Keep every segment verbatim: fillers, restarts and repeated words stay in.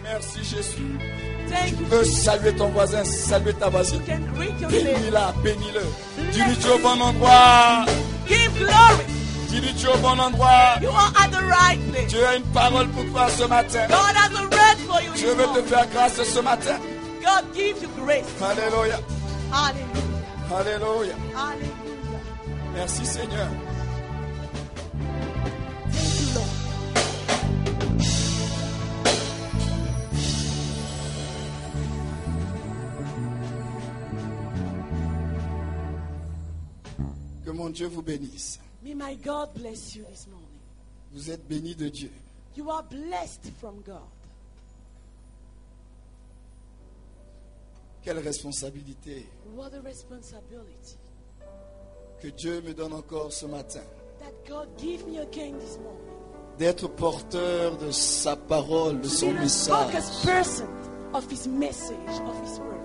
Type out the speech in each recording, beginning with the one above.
Merci Jésus. Thank Tu you, peux Jesus. saluer ton voisin, saluer ta voisine. You can greet your neighbor. Bénis-la, bénis-le. Dis-lui tu es au bon endroit. Give glory. Dis-lui tu es au bon endroit. You are at the right place. Dieu a une parole pour toi ce matin. God has a word for you. Dieu this veut te morning. faire grâce ce matin. God gives you grace. Alléluia. Hallelujah. Alléluia. Hallelujah. Merci Seigneur. Thank you, Lord. Que mon Dieu vous bénisse. May my God bless you this morning. Vous êtes bénis de Dieu. You are blessed from God. Quelle responsabilité What a responsibility que Dieu me donne encore ce matin. that God give me again this morning. D'être porteur de sa parole, de To son be the message spokesperson of His message, of His word.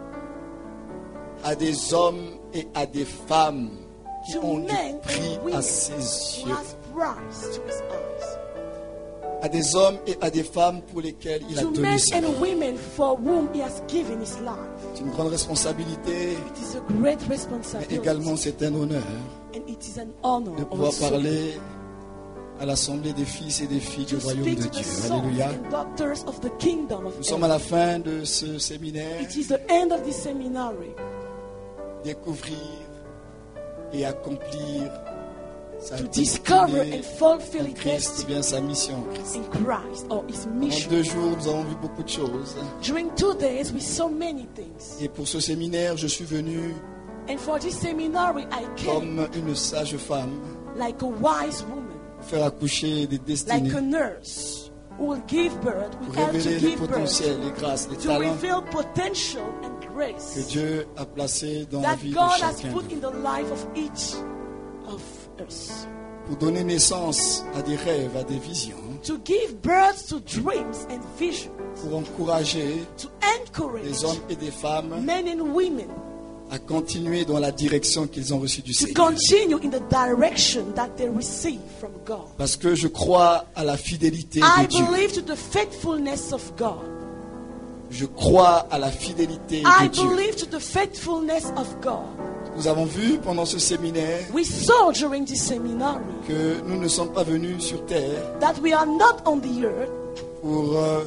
à des hommes et à des femmes qui To ont du men prix and à women ses who yeux. has price to His eyes. À des hommes et à des femmes pour lesquels il a To donné men sa vie. and women for whom He has given His life. C'est une grande responsabilité, It is a great mais responsibility. également c'est un honneur And it is an honor de pouvoir also parler à l'assemblée des fils et des filles du to royaume speak de to the Dieu. sons Alléluia. and daughters of the kingdom of Nous sommes à la heaven. fin de ce séminaire. It is the end of this seminary. Découvrir et accomplir sa To discover destinée and fulfill en His Christ, destiny bien sa mission en Christ. in Christ or His En mission. deux jours, nous avons vu beaucoup de choses. During two days, we saw many things. Et pour ce séminaire, je suis venu And for this seminary, I came comme une sage femme like a wise woman, faire accoucher des like destinées, a nurse who will give birth, will pour help to révéler les give birth, potentiels, les grâces, les to talents reveal potential and que grace Dieu a placés dans la that vie de God has chacun, put in the life of each of us. pour donner naissance à des rêves, à des visions, To give birth to dreams and visions, pour encourager to encourage les hommes et des femmes men and women à continuer dans la direction qu'ils ont reçue du to Seigneur. continue in the direction that they receive from God. Parce que je crois à la fidélité I de Dieu. believe to the faithfulness of God. Je crois à la fidélité I de Dieu. believe to the faithfulness of God. Nous avons vu pendant ce séminaire We saw during this seminary que nous ne sommes pas venus sur terre that we are not on the earth pour euh,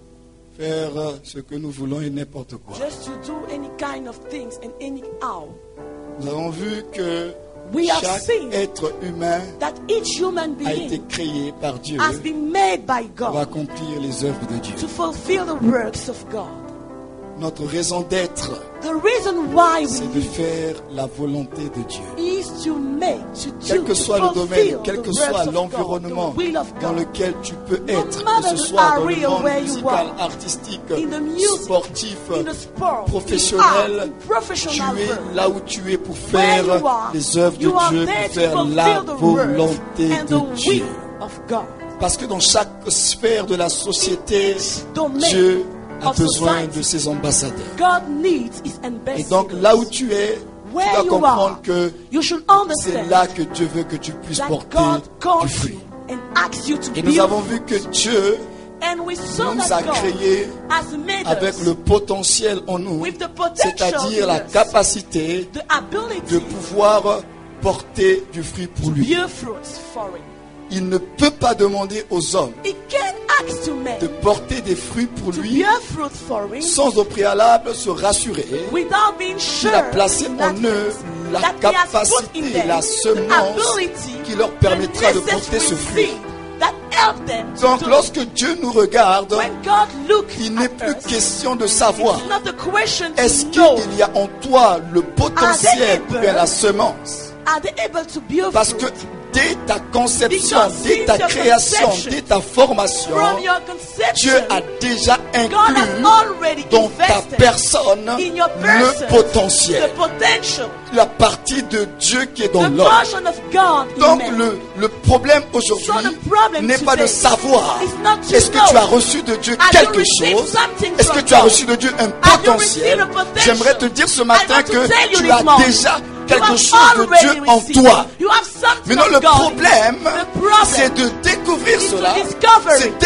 faire euh, ce que nous voulons et n'importe quoi. just to do any kind of things and anyhow. Nous avons vu que We have chaque seen être humain that each human a été being créé par Dieu has been made by pour God accomplir les œuvres de Dieu. to fulfill the works of God. Notre raison d'être, The reason why c'est we de faire la volonté de Dieu. is to make, to Quel do, que to soit le domaine, fulfill quel the que works soit of l'environnement God, the will of dans God. lequel tu peux No être, que matter ce the soit dans le area monde where you musical, are, artistique, in the music, sportif, in the sport, professionnel, in art, in tu professional es work. là où tu es pour Where faire you are, les œuvres de you are Dieu, there pour to faire fulfill la the volonté works and de the Dieu. will of God. Parce que dans chaque sphère de la société, Domain Dieu a of besoin society, de ses ambassadeurs. God needs His Et ambassadors. donc là où tu es, tu Where dois you comprendre are, que you should c'est understand là que Dieu veut que tu puisses that porter God du calls fruit. you and asks you to Et be nous avons vu que Dieu and we saw nous that a God créés has made avec us le potentiel en nous, with the potential c'est-à-dire in la us, capacité the ability de pouvoir porter du fruit pour to lui. bear fruits for Him. Il ne peut pas demander aux hommes He can't ask to men de porter des fruits pour to lui bear fruit for Him sans au préalable se rassurer without being sure qu'il a placé in en that eux sense la that He has put capacité in et them la the semence ability, qui leur permettra de porter ce necessary fruit. seed that help them Donc to, lorsque Dieu nous regarde, when God looks il n'est at plus us, question de savoir it's not a question est-ce to know qu'il y a en toi le potentiel ou bien la semence. are they able to bear Parce que fruit dès ta conception, Because dès ta since your création, conception, dès ta formation, from your conception. Dieu a déjà God has inclus already dans ta invested personne in your le person potentiel, the potential, la partie de Dieu qui est dans the l'homme. portion of God in Donc man. le, le problème So aujourd'hui the problem n'est pas de today savoir is not to est-ce que know. tu as reçu de Dieu Have you quelque received chose, something est-ce que from tu as God? reçu de Dieu un Have you potentiel. received a potential? J'aimerais te dire ce I matin want to que tell you tu this as morning, déjà you quelque have chose de already Dieu en received. toi. You have something Maintenant of le God. problème, The problem c'est de découvrir is to cela, discover c'est it. d'exploiter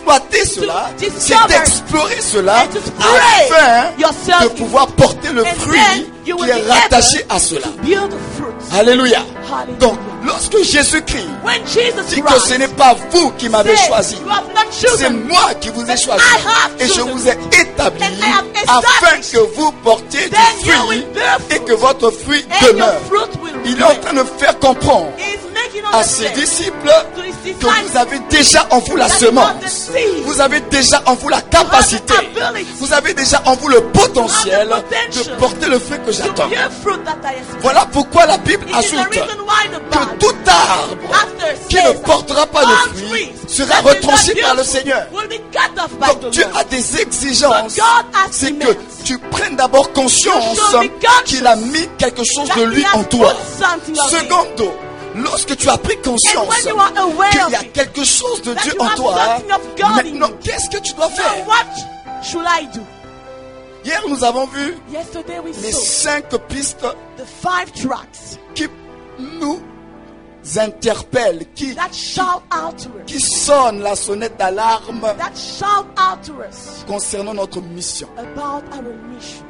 d'exploiter cela, to c'est discover d'explorer cela and to spread afin yourself de in pouvoir porter le And fruit then you qui will est be rattaché able à cela. to build the fruits. Alléluia. Hallelujah. Donc, lorsque Jésus-Christ When Jesus dit que Christ ce n'est pas vous qui m'avez said, choisi, you have not c'est chosen me, moi qui vous ai but choisi I have et je chosen vous ai établi and I have afin established que vous portiez du then you fruit will bear et fruit, que votre fruit and your demeure. fruit will Il est en remain. train de faire comprendre He is making à ses understand disciples to his que disciples vous avez déjà en vous la that you have the semence, seed, vous avez déjà en vous la capacité, you have the ability, vous avez déjà en vous le potentiel you have the potential de porter le fruit que to j'attends. bear fruit that I expect. Voilà pourquoi la Bible It is the ajoute reason why the que Bible, tout arbre after qui ne says portera pas all de fruit trees sera that will retranché not par le bear Seigneur. fruit will be cut off by Donc the Dieu Lord. a des exigences. But God has C'est que demands. tu prennes d'abord conscience You should be conscious qu'il a mis quelque chose that de lui He has en toi. put something of Him. Secondo, lorsque tu as pris And conscience when you are aware qu'il of y a it, quelque chose de that Dieu you en have toi, something of God in maintenant you. qu'est-ce que tu dois So faire? what should I do? Hier nous avons vu Yesterday we les saw cinq pistes the five tracks qui nous interpellent, qui, that shout out to us, qui sonnent la sonnette d'alarme that shout out to us concernant notre mission. about our mission.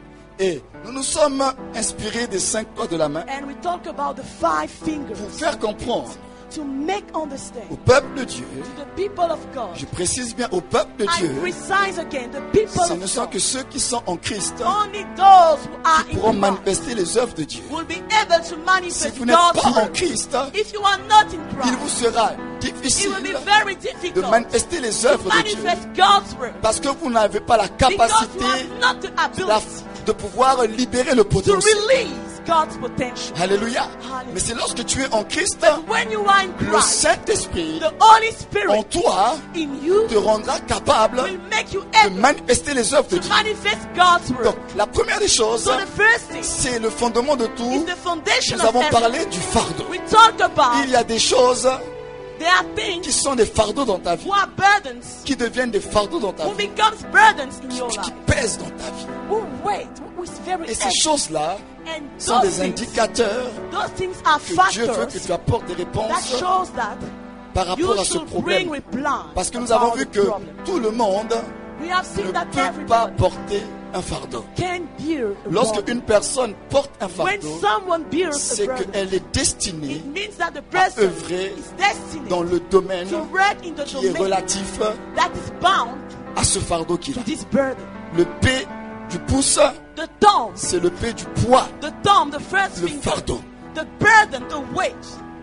Et nous nous sommes inspirés des cinq doigts de la main And we talk about the five fingers pour faire comprendre to make understand au peuple de Dieu, to the people of God. je précise bien au peuple de I Dieu, precise again, the people ce ne of sont God. que ceux qui sont en Christ Only those who are qui in pourront Christ manifester les œuvres de Dieu. will be able to Si manifest vous n'êtes pas God's en word. Christ, If you are not in il vous Christ, sera it difficile will be very de difficult manifester les to œuvres de Dieu manifest God's word parce que vous n'avez pas la because you capacité have not the la- ability de pouvoir libérer le to potentiel. release God's potential. Alléluia. Hallelujah. Mais c'est lorsque tu es en Christ, But when you are in le Christ, Saint-Esprit the Holy en Spirit toi in you te rendra capable will make you de able manifester les œuvres de to Dieu. manifest God's word. Donc, la première des choses, So the first thing c'est le fondement de is tout. the foundation Nous of avons everything. parlé du fardeau. We talk about Il y a des choses there are qui things sont des fardeaux dans ta vie, who are burdens, qui deviennent des fardeaux dans ta who vie, becomes burdens in your qui life, pèsent dans ta vie. who wait, who is very Et ces heavy. choses-là And sont those des things, indicateurs those things are que Dieu veut que factors tu apportes des that réponses shows that par you rapport à ce should bring problème. reply Parce que nous avons about vu the que problem. tout le monde We have ne seen that peut pas everybody porter un fardeau. can bear a Lorsque burden. une personne porte un When fardeau, someone bears a c'est burden, qu'elle est destinée it means that the person œuvrer is destined dans le domaine to work in the qui est domain relatif that is bound à ce fardeau qu'il to a. this burden. Le P du pouce, The thumb, c'est le P du poids, the thumb, the first le finger, fardeau. the burden, the weight,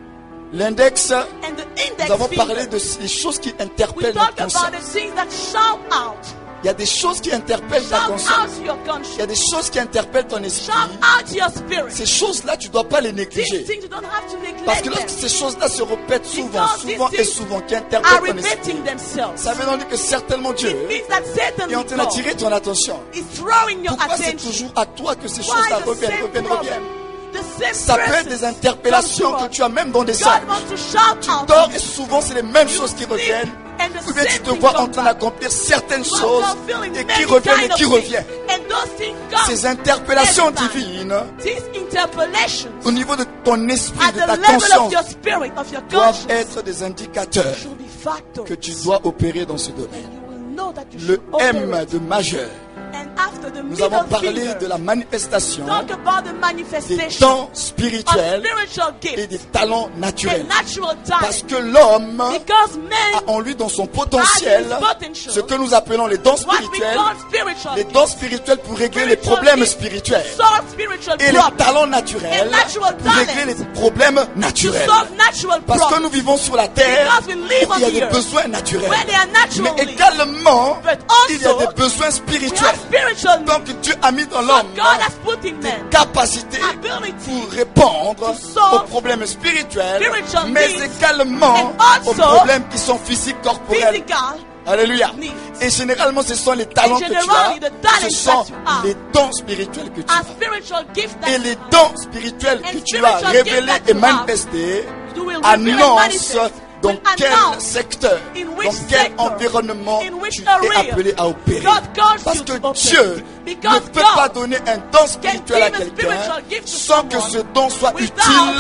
L'index, and the index nous avons finger. parlé de des choses qui We interpellent talk notre about the conscience. things that shout out. Il y a des choses qui interpellent ta Shout conscience. out your Il y a conscience. des choses qui interpellent ton esprit. Shout out your spirit. Ces choses-là, tu ne dois pas les These négliger. things you don't have to Parce que neglect lorsque them. ces choses-là se répètent souvent, Because souvent these et things souvent, qui Are interpellent ton esprit, repeating themselves. ça veut donc dire que certainement Dieu It means that Satan est en train d'attirer God ton attention. is drawing your Pourquoi c'est attention. toujours à toi que ces Why choses-là the reviennent, same reviennent, problem? reviennent? The same Ça peut être person des interpellations comes to que tu as même dans des God songes. wants to shout Tu out. dors et souvent c'est les mêmes choses qui sleep, reviennent. and the Ou bien tu same te thing vois en comes train back. d'accomplir certaines You are choses fulfilling et many qui reviennent et kind of qui things. reviennent. And those things come. Ces interpellations every time. divines These interpolations au niveau de ton esprit, at de the ta level of conscience, your spirit, of your doivent conscience, être des indicateurs should be factors. que tu dois opérer dans ce domaine. And you will know that you Le should M operate. de majeur. And after the Nous middle avons parlé finger, de la manifestation talk about the des manifestation dons of spirituels spiritual et gifts des talents naturels. and natural Parce talent. que l'homme Because man a en lui dans son potentiel has his potential, ce que nous appelons les dons what we spirituels, call spiritual les gifts, dons spirituels pour régler les spiritual problèmes gifts spirituels to solve spiritual et les problems, talents naturels and natural pour régler les talents problèmes to naturels. solve natural Parce que problems. nous vivons sur la terre Because we live où il y a on the des earth besoins naturels. where there are natural Mais needs. également, But il y a also, des besoins We have spirituels. spiritual needs. Donc Dieu a mis dans So l'homme God has put in des man capacités ability pour répondre to solve aux problèmes spirituels, spiritual mais needs également and aux also problèmes qui sont physiques, corporels. physical. Alléluia. needs. Et généralement, ce sont les talents And que tu as, generally, the talents ce sont that you have les dons spirituels que tu are as. spiritual gifts that Et les dons spirituels And que tu as spiritual gifts révélés that et you have, manifestés you will reveal and annoncent manifest, dans will quel announce secteur, in dans which quel sector, environnement in which tu area es appelé à opérer. God calls Parce you que to operate. Dieu Because ne peut God pas donner un don spirituel à give a quelqu'un spiritual gift to sans que someone ce don soit without utile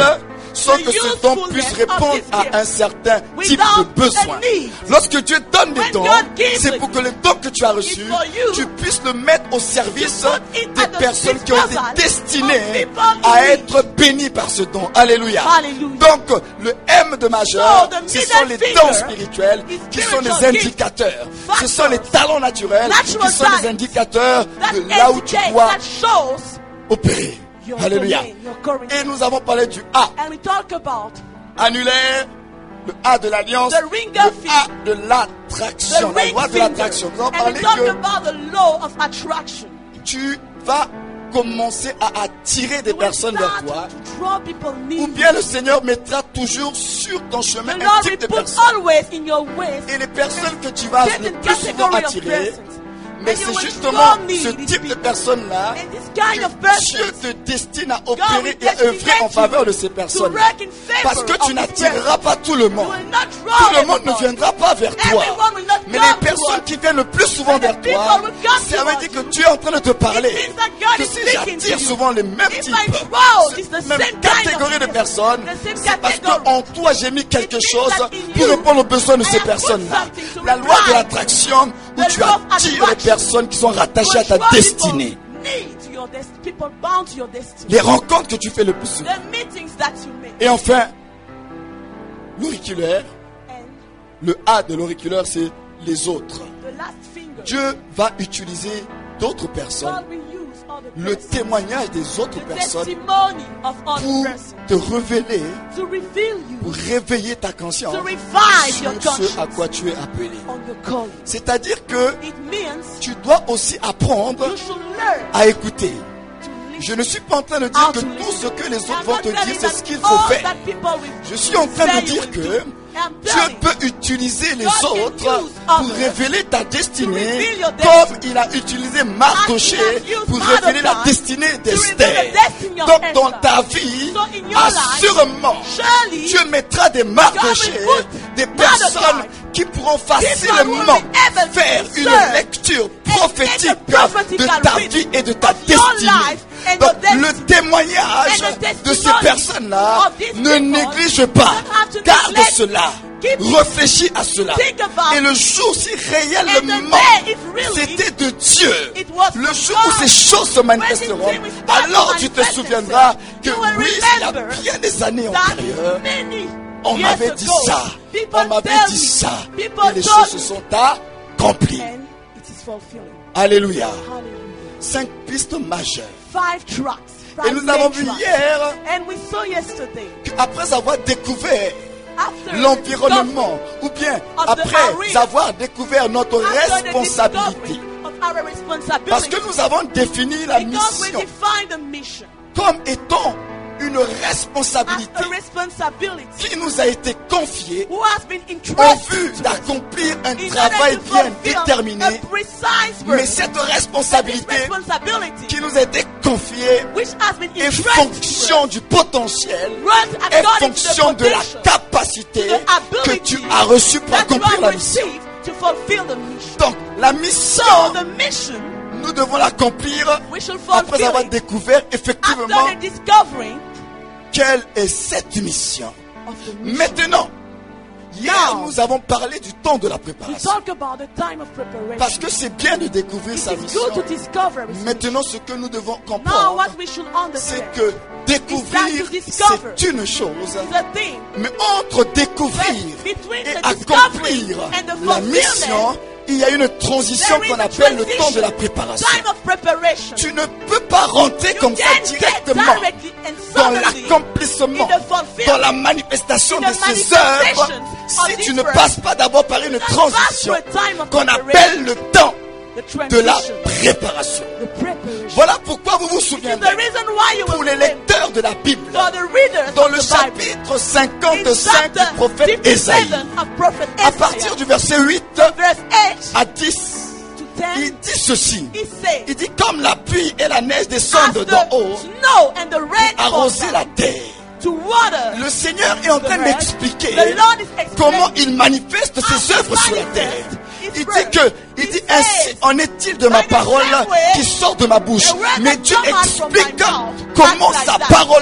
sans the que ce don usefulness puisse of répondre this à gift un certain type without de besoin. a need. Lorsque Dieu donne des When dons, God gives c'est it, pour que le don que tu as reçu, it's for you tu puisses le mettre au service to put it des at the personnes qui ont été disposal destinées of people in à need. être bénies par ce don. Alléluia. Hallelujah. Donc, le M de majeur, So, the ce sont middle les finger dons spirituels is qui sont les spiritual indicateurs. gifts, Ce sont les talents naturels natural qui sont les talents indicateurs that de là où tu indicate, dois that shows opérer. your Alléluia. domain, your currency. Et nous avons parlé du A, And we talk about annulaire, le A de l'alliance, The le ring of A de the l'attraction, la ring loi de finger. l'attraction. Nous avons And parlé we talk que about the law of attraction. tu vas commencer à attirer des You will personnes vers start toi, to draw people near ou bien le Seigneur mettra toujours sur ton chemin The un Lord type will de put personnes. always in your ways Et les personnes que tu vas le certain plus souvent category of attirer, persons. mais And you c'est will justement draw me ce these type de people. personnes-là And this kind of que person, Dieu te destine à God opérer will et à œuvrer destinate en faveur de you ces to personnes. work in favor Parce que tu of this n'attireras pas tout le You monde. will not draw Tout le monde ne everyone. viendra pas vers toi. Everyone will not Mais come les to personnes us. qui viennent le plus souvent And the vers toi, people will come ça to veut us. dire que Dieu est en train de te parler. It means that God Que is si speaking to j'attire you. souvent les mêmes If types, I draw, it's the cette same même kind of catégorie de people, personnes, the same c'est parce category. qu'en toi j'ai mis quelque means chose that in pour you, répondre aux besoins de I ces have put personnes-là. something to La loi de reply. l'attraction où The tu law of attires les attraction. personnes qui sont rattachées à ta Will draw destinée. people near to your dest- people bound to your destiny. Les rencontres que tu fais le plus souvent. The meetings that you make. Et enfin, l'auriculaire, And le A de l'auriculaire, c'est les autres. the last finger. Dieu va utiliser d'autres personnes, God will use other le persons, témoignage des autres the personnes testimony of other pour persons te révéler, to reveal pour you, réveiller ta conscience to revive your sur ce à conscience quoi tu es appelé. on your calling. C'est-à-dire que It means tu dois aussi apprendre you should learn à écouter. to listen. Je ne suis pas en train de dire How que to tout listen. ce que les I'm autres vont not te telling dire, c'est that ce qu'il faut all faire. that people will Je suis en train say de you dire will que do. I'm Dieu telling peut utiliser les God can autres use pour others révéler ta to destinée, reveal your comme destiny. il a utilisé Mardoché As he has used pour révéler la Mardochai destinée reveal d'Esther. the destiny of Donc dans Esther. ta vie, So in your life, assurément, surely, Dieu mettra des Mardochés, God will put des Mardochai, personnes qui pourront people facilement who will be able to faire une discern lecture and prophétique make a prophetical de ta reading vie et de ta of your destinée. life and Donc your destiny. le témoignage And the de ces testimony personnes-là of these ne people néglige pas. don't have to Garde neglect. cela. Keep it. Réfléchis à cela. Think about Et le jour si And the réellement day, if really c'était de Dieu, it was le from jour God, où ces choses se manifesteront, when these things will alors start tu te manifesting, souviendras que you will oui, il y a remember bien des années that antérieures, many on years m'avait dit ago, ça, people on m'avait tell dit me, ça, people et les told choses se me, sont accomplies. and it is fulfilling. Alléluia. Hallelujah. Cinq pistes majeures. Five tracks. Et Five nous avons main vu tracks. hier And we saw yesterday, qu'après avoir découvert after l'environnement, ou bien of the après arena, avoir découvert notre after the responsabilité, discovery of our responsibility, parce que nous avons défini la because we mission define the mission comme étant une as responsabilité a responsibility qui nous a été confiée who has been en entrusted vue to us d'accomplir un in travail order to bien fulfill déterminé. a precise Mais work. cette This responsabilité responsibility qui nous a été confiée which has been est entrusted fonction du potentiel, runs est according to the fonction de la potential, capacité to the que ability tu as reçue pour that you accomplir la have mission. received to fulfill the mission. Donc, la So mission, the mission nous devons l'accomplir we should après fulfill avoir it découvert effectivement after the discovering quelle est cette mission. of the mission. Maintenant, hier Now, nous avons parlé du temps de la We préparation. talk about the time of preparation. Parce que c'est bien de découvrir It sa is mission. good to discover. it. Maintenant, ce que nous devons Now comprendre, what we should c'est understand que découvrir, is that to discover c'est une chose. is a thing. Mais entre découvrir But between et the accomplir discovery and the la fulfillment, mission, il y a une transition there is qu'on a appelle le transition, temps de la préparation. time of preparation. Tu ne peux pas rentrer You comme ça can't get directement directly and dans suddenly l'accomplissement, in the fulfillment, dans la manifestation in de the ces œuvres, manifestations si of tu this ne work. passes pas d'abord par une Just pass transition through a time of qu'on preparation. appelle le temps the de la transition, préparation. the preparation. Voilà pourquoi vous vous This is the souviendrez, reason why you pour will les remember, lecteurs de la Bible, for the readers dans of le the Bible, chapitre in cinquante-cinq du chapter prophète Ésaïe, fifty-seven of prophet à Isaiah, partir du verset huit verse eight à dix, to ten, il dit ceci. he says, Il dit comme la pluie et la neige as descendent the d'en haut, snow and the rain fall arroser la down terre. to water, Le Seigneur est en train the d'expliquer The Lord is explaining comment il manifeste how ses he œuvres sur la manifests terre. his Il dit work. que, il He dit says, ainsi en est-il de ma by the parole same way, qui sort de ma bouche. the word Mais that Dieu come out from my explique mouth, comment acts sa like that. parole He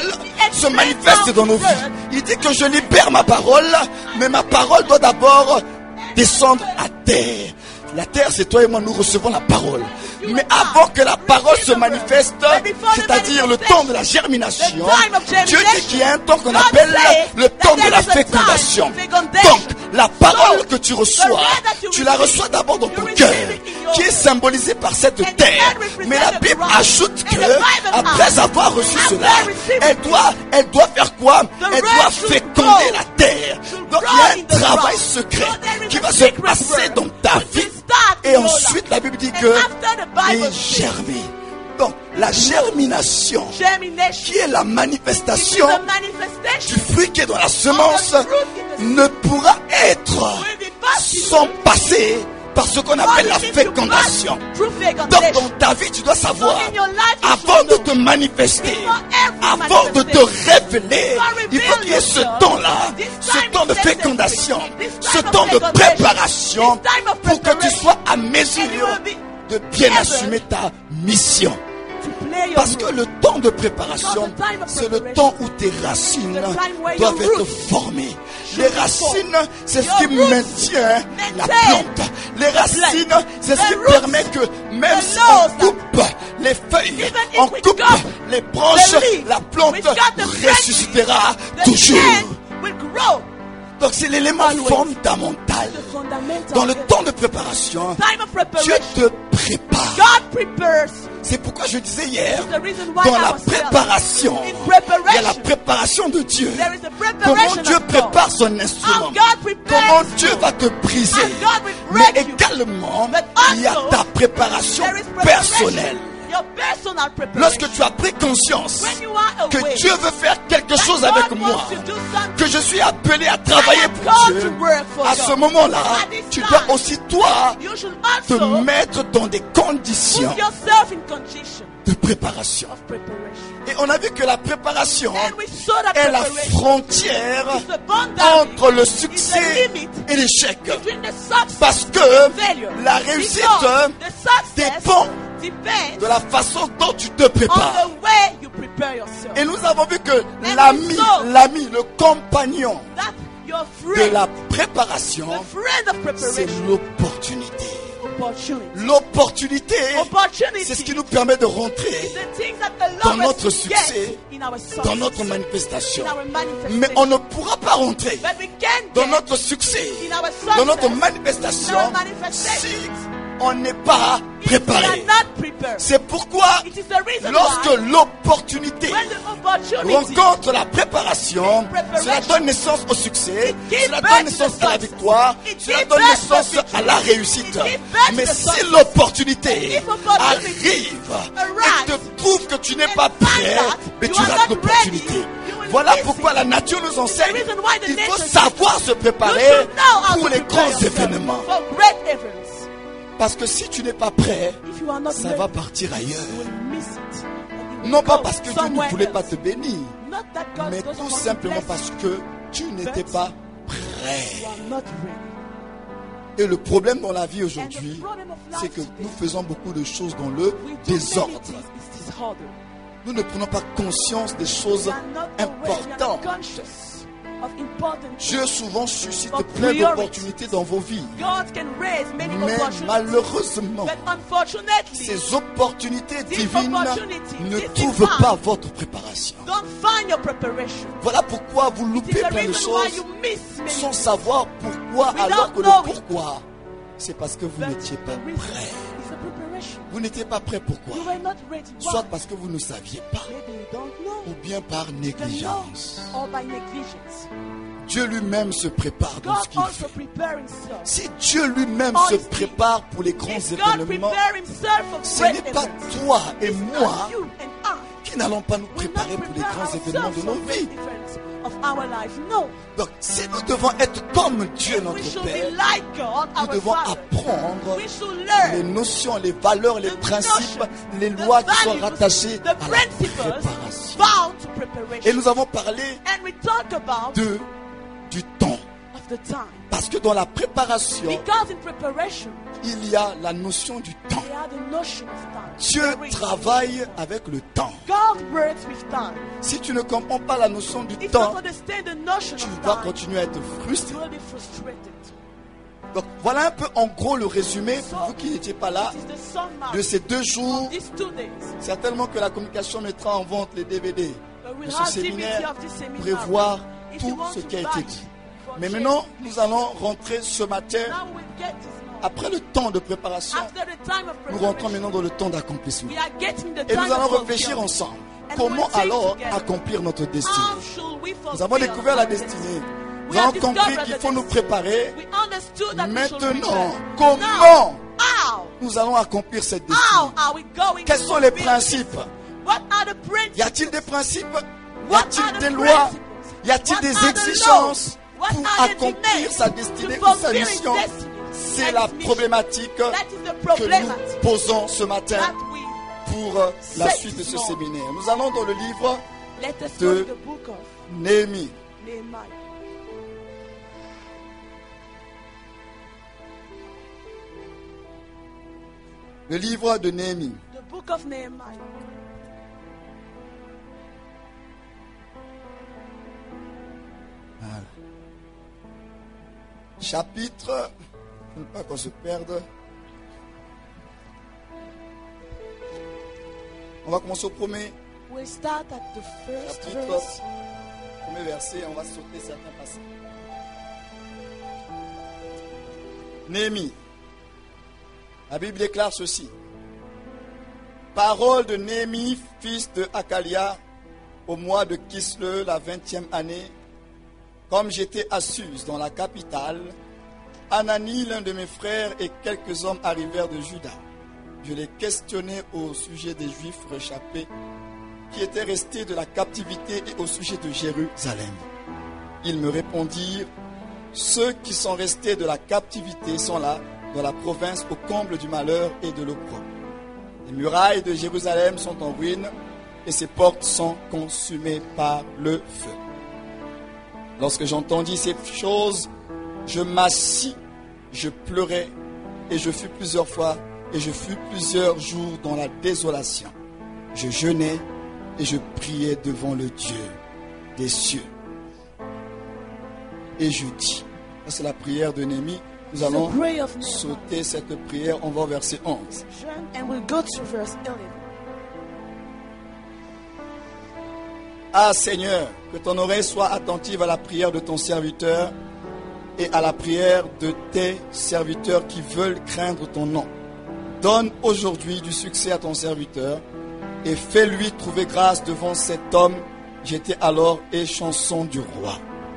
se manifeste dans nos vies. Il dit que je libère ma parole, mais ma parole doit d'abord descendre à terre. La terre, c'est toi et moi, nous recevons la parole. Mais avant que la parole se manifeste, c'est-à-dire le temps de la germination, Dieu dit qu'il y a un temps qu'on appelle le temps de la fécondation. Donc, la parole que tu reçois, tu la reçois d'abord dans ton cœur, qui est symbolisé par cette terre. Mais la Bible ajoute que, après avoir reçu cela, elle doit, elle doit faire quoi? Elle doit féconder la terre. Donc, il y a un travail secret qui va se passer dans ta vie. Et ensuite, la Bible dit que il germe. Donc, la germination, qui est la manifestation du fruit qui est dans la semence, ne pourra être sans passer par ce qu'on appelle la fécondation. Donc, dans ta vie, tu dois savoir, avant de te manifester, avant de te révéler, il faut qu'il y ait ce temps-là, ce temps de fécondation, ce temps de préparation, pour que tu sois à mesure de bien assumer ta mission. Parce que le temps de préparation, c'est le temps où tes racines doivent être formées. Les racines, c'est ce qui maintient la plante. Les racines, c'est ce qui permet que même si on coupe les feuilles, on coupe les branches, la plante ressuscitera toujours. Donc c'est l'élément fondamental. Dans le temps de préparation, Dieu te prépare. C'est pourquoi je disais hier, dans la préparation, il y a la préparation de Dieu. Comment Dieu prépare son instrument. Comment Dieu va te briser. Mais également, il y a ta préparation personnelle. Lorsque tu as pris conscience que Dieu veut faire quelque chose avec moi, que je suis appelé à travailler pour Dieu, à ce moment-là, tu dois aussi toi te mettre dans des conditions de préparation. Et on a vu que la préparation est la frontière entre le succès et l'échec. Parce que la réussite dépend de la façon dont tu te prépares. Et nous avons vu que l'ami, l'ami, le compagnon de la préparation, c'est l'opportunité. L'opportunité, c'est ce qui nous permet de rentrer dans notre succès, dans notre manifestation. Mais on ne pourra pas rentrer dans notre succès, dans notre manifestation, si on n'est pas préparé. C'est pourquoi lorsque l'opportunité rencontre la préparation, cela donne naissance au succès, cela donne naissance à la victoire, cela donne naissance à la réussite. Mais si l'opportunité arrive et te prouve que tu n'es pas prêt, mais tu rates l'opportunité. Voilà pourquoi la nature nous enseigne, il faut savoir se préparer pour les grands événements. Parce que si tu n'es pas prêt, ça va partir ailleurs. Non pas parce que Dieu ne voulait pas te bénir, mais tout simplement parce que tu n'étais pas prêt. Et le problème dans la vie aujourd'hui, c'est que nous faisons beaucoup de choses dans le désordre. Nous ne prenons pas conscience des choses importantes. Dieu souvent suscite plein d'opportunités dans vos vies. Mais malheureusement, ces opportunités divines ne trouvent pas votre préparation. Voilà pourquoi vous loupez plein de choses sans savoir pourquoi, alors que le pourquoi, c'est parce que vous n'étiez pas prêt. Vous n'étiez pas prêt, pourquoi? Soit parce que vous ne saviez pas, ou bien par négligence. Dieu lui-même se prépare dans ce qu'il fait. Si Dieu lui-même se prépare pour les grands événements, ce n'est pas toi et moi qui n'allons pas nous préparer pour les grands événements de nos vies. Donc, si nous devons être comme Dieu notre Père, nous devons apprendre les notions, les valeurs, les principes, les lois qui sont rattachées à la préparation. Et nous avons parlé de, du temps. of the time. Parce que dans la préparation, Because in preparation, il y a la notion du temps. they have the notion of time. Dieu There is. travaille avec le temps. God works with time. Si tu ne comprends pas la notion du If you temps, don't understand the notion tu of vas time, continuer à être frustré. you will be frustrated. Donc voilà un peu en gros le résumé, pour vous qui n'étiez pas là, It is the summary de ces deux jours. of these two days. Certainement que la communication mettra en vente les D V D But de we'll ce have D V D séminaire of this pour seminar. voir If you tout want ce to qui a buy été it, dit. for Mais check, maintenant, nous allons rentrer ce matin, now we'll get this now. après le temps de préparation, After the time of nous rentrons preparation, maintenant dans le temps d'accomplissement. we are getting the Et time nous allons of réfléchir fulfillment. ensemble. And Comment we'll think alors together. accomplir notre destinée? How should we Nous avons fulfill découvert la our destinée. destiny? Nous We avons have compris discovered qu'il the faut nous destiny. préparer. We understood that we should Maintenant, prepare. comment Now, how? nous allons accomplir cette How destinée? are we going Quels to sont les fulfill principes? this? What are the principles? Y a-t-il des principes? Y What a-t-il are the des lois? principles? Y a-t-il What des are the exigences laws? What pour are the accomplir demands sa to destinée ou sa fulfill his mission? destiny? C'est And la his mission. problématique That is the que nous problematic posons ce matin that we pour euh, la set suite de ce this séminaire. Nous allons dans le livre let us de go to the book of Néhémie. Nehemiah. Le livre de Néhémie. The book of Nehemiah. Voilà. Chapitre, je ne veux pas qu'on se perde. On va commencer au premier, We'll start at the first Chapitre. verse. premier verset, on va sauter certains passages. Néhémie. La Bible déclare ceci. Parole de Néhémie, fils de Hakalia, au mois de Kisle, la vingtième année, comme j'étais à Suse, dans la capitale, Anani, l'un de mes frères, et quelques hommes arrivèrent de Juda. Je les questionnai au sujet des Juifs réchappés qui étaient restés de la captivité et au sujet de Jérusalem. Ils me répondirent, ceux qui sont restés de la captivité sont là, dans la province, au comble du malheur et de l'opprobre. Les murailles de Jérusalem sont en ruine et ses portes sont consumées par le feu. Lorsque j'entendis ces choses, je m'assis, je pleurais et je fus plusieurs fois et je fus plusieurs jours dans la désolation. Je jeûnais et je priais devant le Dieu des cieux. Et je dis, ça c'est la prière de Néhémie, nous allons The prayer of Nehemiah. sauter cette prière, on va au verset onze. And we'll go to verse eleven. Ah Seigneur, que ton oreille soit attentive à la prière de ton serviteur et à la prière de tes serviteurs qui veulent craindre ton nom. Donne aujourd'hui du succès à ton serviteur et fais-lui trouver grâce devant cet homme. J'étais alors échanson du roi.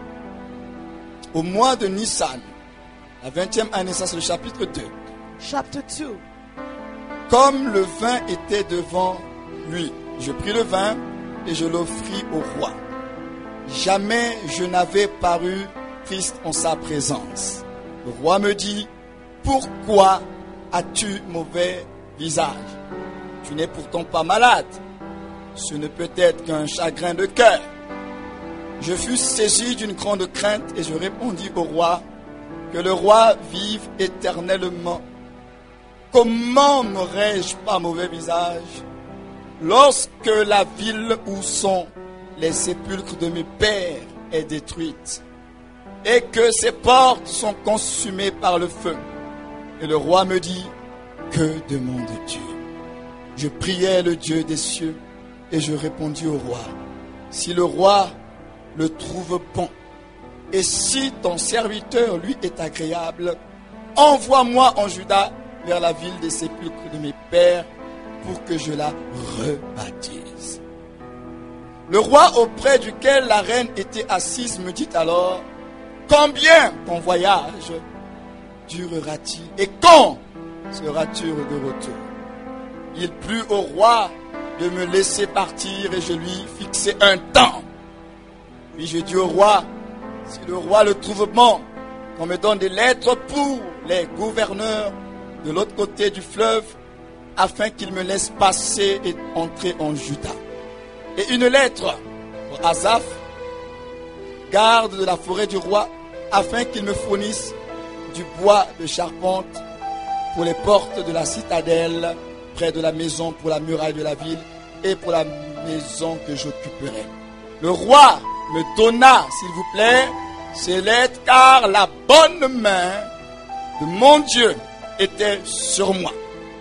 Au mois de Nissan, la vingtième année, ça c'est le chapitre deux. Chapter two. Comme le vin était devant lui, je pris le vin et je l'offris au roi. Jamais je n'avais paru triste en sa présence. Le roi me dit, pourquoi as-tu mauvais visage? Tu n'es pourtant pas malade. Ce ne peut être qu'un chagrin de cœur. Je fus saisi d'une grande crainte et je répondis au roi, que le roi vive éternellement. Comment n'aurais-je pas mauvais visage lorsque la ville où sont les sépulcres de mes pères est détruite et que ses portes sont consumées par le feu? Et le roi me dit, que demande-tu? Je priai le Dieu des cieux et je répondis au roi, si le roi le trouve bon et si ton serviteur lui est agréable, envoie-moi en Juda vers la ville des sépulcres de mes pères pour que je la rebaptise. Le roi auprès duquel la reine était assise me dit alors, combien ton voyage durera-t-il et quand seras-tu de retour? Il plut au roi de me laisser partir et je lui fixai un temps. Puis je dis au roi, si le roi le trouve bon, qu'on me donne des lettres pour les gouverneurs de l'autre côté du fleuve, afin qu'ils me laissent passer et entrer en Juda. Et une lettre pour Asaph, garde de la forêt du roi, afin qu'il me fournisse du bois de charpente pour les portes de la citadelle, près de la maison, pour la muraille de la ville et pour la maison que j'occuperai. Le roi me donna, s'il vous plaît, ces lettres, car la bonne main de mon Dieu était sur moi.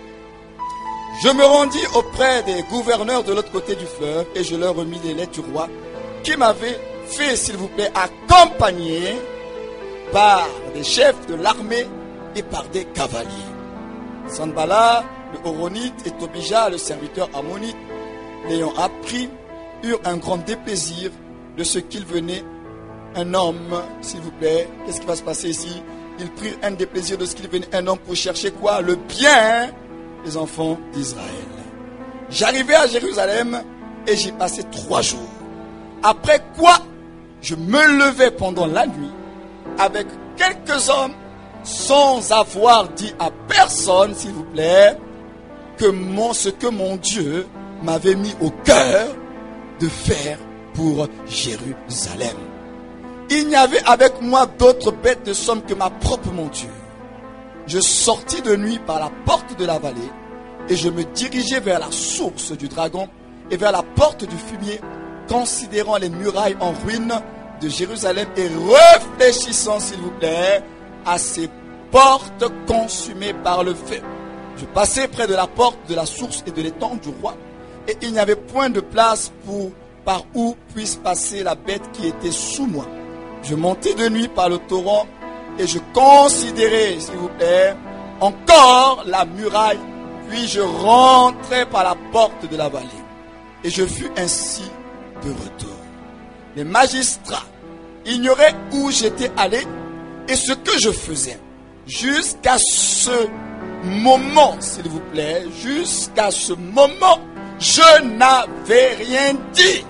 Je me rendis auprès des gouverneurs de l'autre côté du fleuve et je leur remis les lettres du roi qui m'avaient fait, s'il vous plaît, accompagner par des chefs de l'armée et par des cavaliers. Sanballat, le Horonite, et Tobija, le serviteur ammonite, l'ayant appris, eurent un grand déplaisir de ce qu'il venait un homme, s'il vous plaît. Qu'est-ce qui va se passer ici? Ils prirent un déplaisir de ce qu'il venait un homme pour chercher quoi? Le bien des enfants d'Israël. J'arrivai à Jérusalem et j'y passai trois jours. Après quoi, je me levai pendant la nuit avec quelques hommes sans avoir dit à personne, s'il vous plaît, que mon, ce que mon Dieu m'avait mis au cœur de faire pour Jérusalem. Il n'y avait avec moi d'autre bête de somme que ma propre monture. Je sortis de nuit par la porte de la vallée et je me dirigeai vers la source du dragon et vers la porte du fumier, considérant les murailles en ruine de Jérusalem et réfléchissant, s'il vous plaît, à ces portes consumées par le feu. Je passai près de la porte de la source et de l'étang du roi, et il n'y avait point de place pour, par où puisse passer la bête qui était sous moi. Je montai de nuit par le torrent et je considérai, s'il vous plaît, encore la muraille, puis je rentrai par la porte de la vallée. Et je fus ainsi de retour. Les magistrats ignoraient où j'étais allé et ce que je faisais. Jusqu'à ce moment, s'il vous plaît, jusqu'à ce moment, je n'avais rien dit.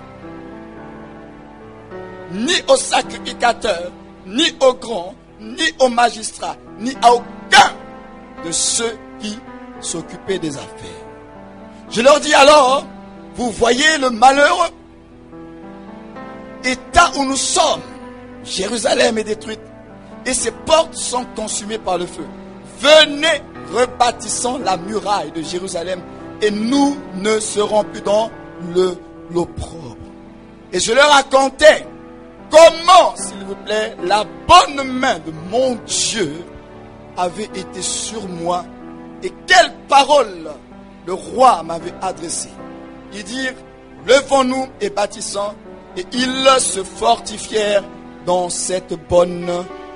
Ni au sacrificateur, ni au grand, ni au magistrat, ni à aucun de ceux qui s'occupaient des affaires. Je leur dis alors, vous voyez le malheureux état où nous sommes. Jérusalem est détruite et ses portes sont consumées par le feu. Venez, rebâtissons la muraille de Jérusalem et nous ne serons plus dans le l'opprobre. Et je leur racontais comment, s'il vous plaît, la bonne main de mon Dieu avait été sur moi et quelles paroles le roi m'avait adressées. Ils dirent, levons-nous et bâtissons, et ils se fortifièrent dans cette bonne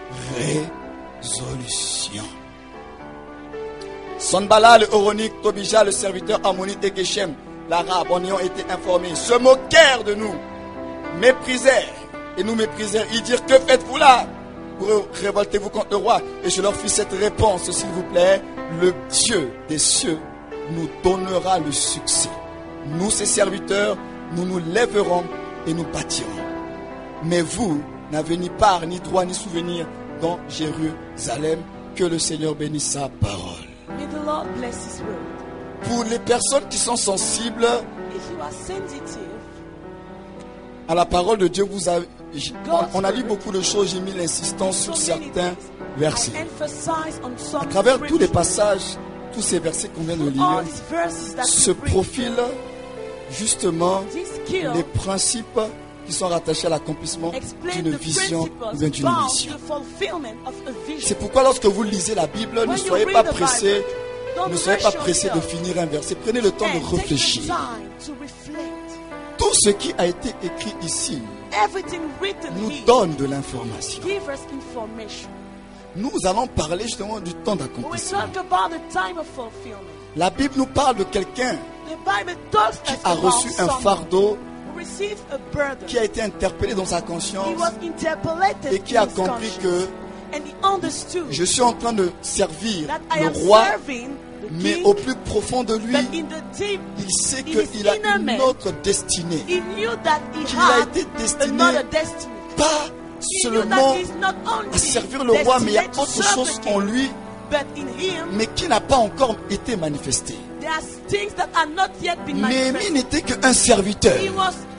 résolution. Sanballat, le Horonite, Tobija, le serviteur ammonite et Geshem, l'arabe, en ayant été informés, se moquèrent de nous, méprisèrent et nous méprisèrent. Ils dirent, que faites-vous là? Vous révoltez-vous contre le roi? Et je leur fis cette réponse, s'il vous plaît, le Dieu des cieux nous donnera le succès. Nous, ses serviteurs, nous nous lèverons et nous bâtirons. Mais vous n'avez ni part, ni droit, ni souvenir dans Jérusalem. Que le Seigneur bénisse sa parole. May the Lord bless His word. Pour les personnes qui sont sensibles If you are sensitive, à la parole de Dieu, vous avez, on a lu beaucoup de choses, j'ai mis l'insistance sur certains versets. I emphasize on some À travers tous les scriptures. passages, tous ces versets qu'on vient de lire, All these verses that se you read, profilent justement these skills les principes qui sont rattachés à l'accomplissement explain d'une the vision ou bien principles d'une bound mission. to fulfillment of a vision. C'est pourquoi lorsque vous lisez la Bible, ne When you soyez read pas the pressé, Bible, don't ne soyez pas rush pressé de yourself. finir un verset. Prenez le temps de And take the réfléchir. time to reflect. Tout ce qui a été écrit ici Everything written nous here donne de l'information. give us information. Nous allons parler justement du temps When we d'accomplissement. talk about the time of fulfillment, La Bible nous parle de quelqu'un the Bible talks qui us a about reçu un someone fardeau, who received a burden. qui a été interpellé dans sa He conscience was interpolated et qui a in his compris conscience. que And he understood je suis en train de servir that I le am roi, serving the mais king, au plus profond de lui, but in the deep, il sait in his qu'il a inner une man, autre destinée. he knew that he Qu'il a had été destiné another destiny. pas He knew seulement that he's not only à servir le roi, mais il y a destined to autre serve chose the en king, lui, but in him, mais qui n'a pas encore été manifestée. there are things that are not yet been Néhémie manifested. n'était qu'un serviteur. He was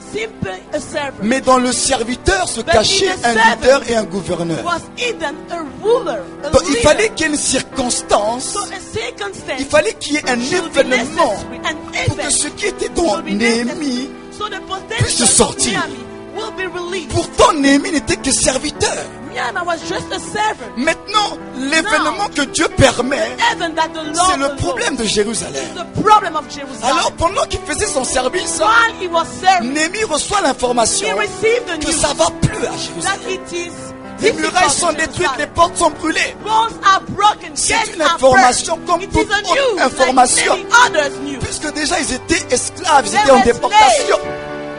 simply a servant. Mais dans le serviteur se But cachait in the un servant leader et un gouverneur. Was hidden a ruler, a Donc il leader. fallait qu'il y ait une circonstance, So a circumstance il fallait qu'il y ait un should be événement necessary, an pour que event ce qui était dans should be necessary. Néhémie, So the puisse potential of sortir. Nehemiah will be released. Pourtant Néhémie n'était que serviteur. Nehemiah was just a servant. Maintenant, l'événement que Dieu permet, Even that the Lord c'est le alone problème de is Jérusalem. the problem of Jerusalem. Alors pendant qu'il faisait son service, While he was serving, Néhémie reçoit l'information he received the que news ça va plus à that Jérusalem. it is Les difficult murailles sont in détruites, Jerusalem. les portes sont brûlées. Walls are broken, C'est gates une are information burned. comme It toute is a autre news information. like many others knew. Puisque déjà ils étaient esclaves, ils They étaient en were déportation. slaves.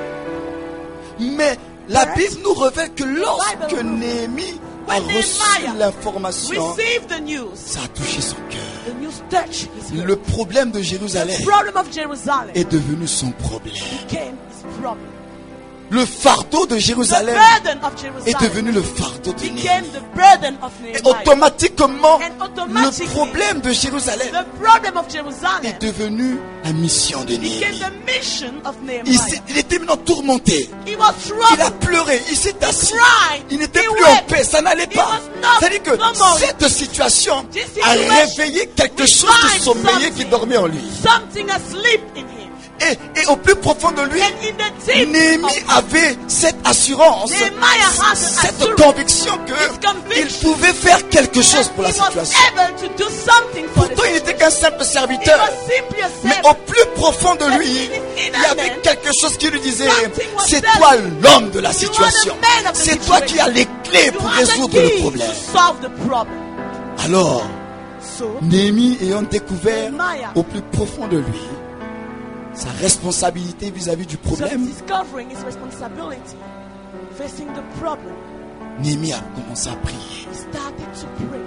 Mais la Correct. Bible nous révèle que lorsque Bible proves Néhémie a when reçu Nehemiah l'information, Receive the news. ça a touché son cœur. The news touched his heart. Le problème de Jérusalem The problem of Jerusalem est devenu son problème. became his problem. Le fardeau de The Jérusalem burden of est Jerusalem devenu le fardeau de became Néhémie. the burden of Et Nehemiah. automatiquement, And le automatically, problème de Jérusalem the problem of Jerusalem est devenu la mission de became Néhémie. the mission of Il, Nehemiah. s'est- il était maintenant tourmenté. He was Il a troubled. pleuré, il s'est assis. cried, Il n'était he plus en wept. paix, ça n'allait He pas. was not C'est-à-dire que normal. cette situation This a situation réveillé quelque chose de revived sommeillé qui something. dormait en lui. Something asleep in him. Et, et au plus profond de lui, And in the deep Néhémie of avait cette assurance, Nehemiah had the cette assurance, conviction this qu'il conviction pouvait faire quelque chose that pour la he was situation. able to do something for the Pourtant, il n'était qu'un simple He serviteur. was simply a Mais servant. au plus profond de lui, il y avait quelque chose qui lui disait, c'est toi l'homme de la situation. C'est toi qui as les clés You pour are the résoudre le key problème. to solve the problem. Alors, So, Néhémie ayant découvert Nehemiah, au plus profond de lui sa responsabilité vis-à-vis du so problème, discovering his responsibility, facing the problem, Néhémie a commencé à prier. he started to pray.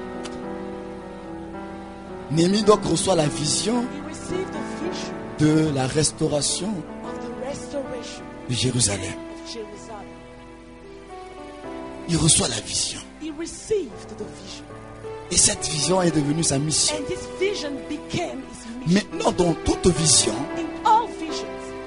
Néhémie donc reçoit la vision He received the vision de la restauration of the restoration de Jérusalem. of Jerusalem. Il reçoit la vision. He received the vision. Et cette vision est devenue sa mission. And this vision became his mission. Maintenant, dans toute vision In all visions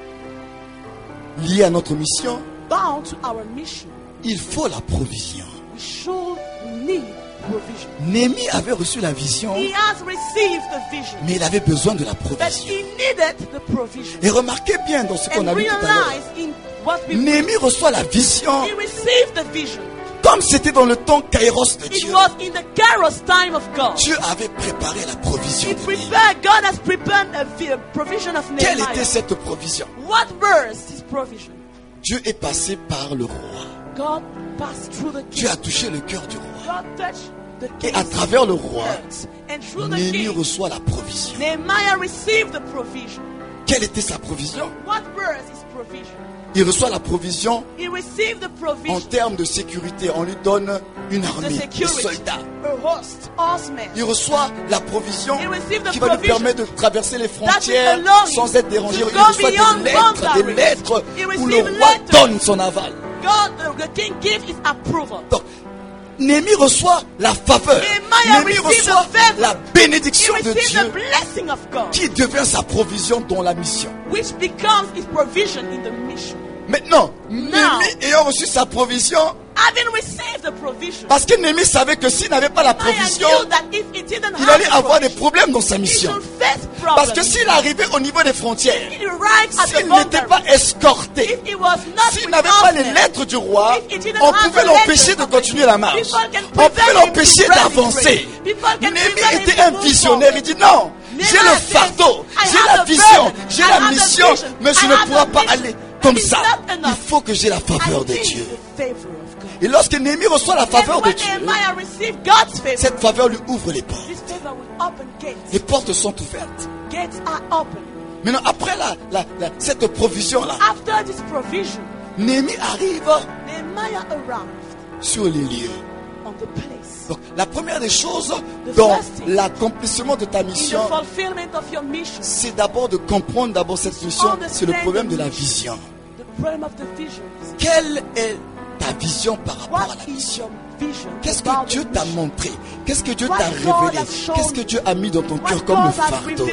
liée à notre mission, bound to our mission, il faut la provision. we should need provision. Néhémie avait reçu la vision, He has received the vision, mais il avait besoin de la but provision. he needed the provision. Et remarquez bien dans ce qu'on And a vu tout à l'heure. realize in what we Néhémie reçoit la vision he received the vision. comme c'était dans le temps kairos de It Dieu. was in the Kairos time of God. Dieu avait préparé la provision He de Néhémie. prepared, God has prepared a vi- a provision of Quelle était Nehemiah. cette provision? What verse is provision? Dieu est passé par le roi. God passed through the Dieu king. a touché le cœur du roi. God touched the Et à king's travers le roi, heart. And through the Néhémie king, reçoit la provision. Nehemiah received the provision. Quelle était sa provision? What verse is provision? Il reçoit la provision He received the en provision. termes de sécurité. On lui donne une The armée, des security, soldats. a host, horsemen. Il reçoit la provision He received the qui va lui provision permettre de traverser les that frontières will allow him sans être dérangé. to Il go reçoit beyond des lettres, des boundaries. lettres He où le received roi letters. donne son aval. God, the king gives his approval. Donc, Néhémie reçoit la faveur. Nehemiah Néhémie received reçoit the favor. la He bénédiction de received Dieu the blessing of God, qui devient sa provision dans la mission. which becomes his provision in the mission. Maintenant, Néhémie ayant reçu sa provision, Having received the provision, parce que Néhémie savait que s'il n'avait pas la Nehemiah provision, knew that if he didn't il have allait the avoir des provision, problèmes dans sa he mission. should face Parce que problems. s'il arrivait au niveau des frontières, He arrived at the s'il n'était pas boundary. escorté, If he was not s'il with n'avait pas les horsemen, lettres du roi, if he didn't on have pouvait the l'empêcher letters de of the continuer king, la marche. people can On pouvait prevent him l'empêcher from running d'avancer. straight. People can Néhémie prevent him était to un move visionnaire. forward. Il dit non, j'ai Nehemiah le says, fardeau, I j'ai have la the vision, burden, j'ai I la have the mission, vision, mais je I ne have pourrai the pas vision. aller comme It's ça. not enough. Il faut que j'ai la faveur I de need Dieu. the favor of God. Et lorsque Néhémie reçoit la And faveur de when Dieu, Nehemiah received God's favor, cette faveur lui ouvre les portes. this favor will open gates. Les portes sont ouvertes. Gates are open. Maintenant, après la, la, la- cette provision-là, After this provision, Néhémie arrive Nehemiah arrived sur les lieux. on the place. Donc, la première des choses The dans first thing l'accomplissement de ta In the mission, fulfillment of your mission, c'est d'abord de comprendre d'abord cette mission, c'est le problème de la vision. the problem of the vision is Quelle est ta vision par rapport à what la is mission? your vision? Qu'est-ce about que Dieu the t'a mission? montré? Qu'est-ce que Dieu What t'a God révélé? has shown Qu'est-ce que Dieu a mis dans ton What cœur comme le God has fardeau? revealed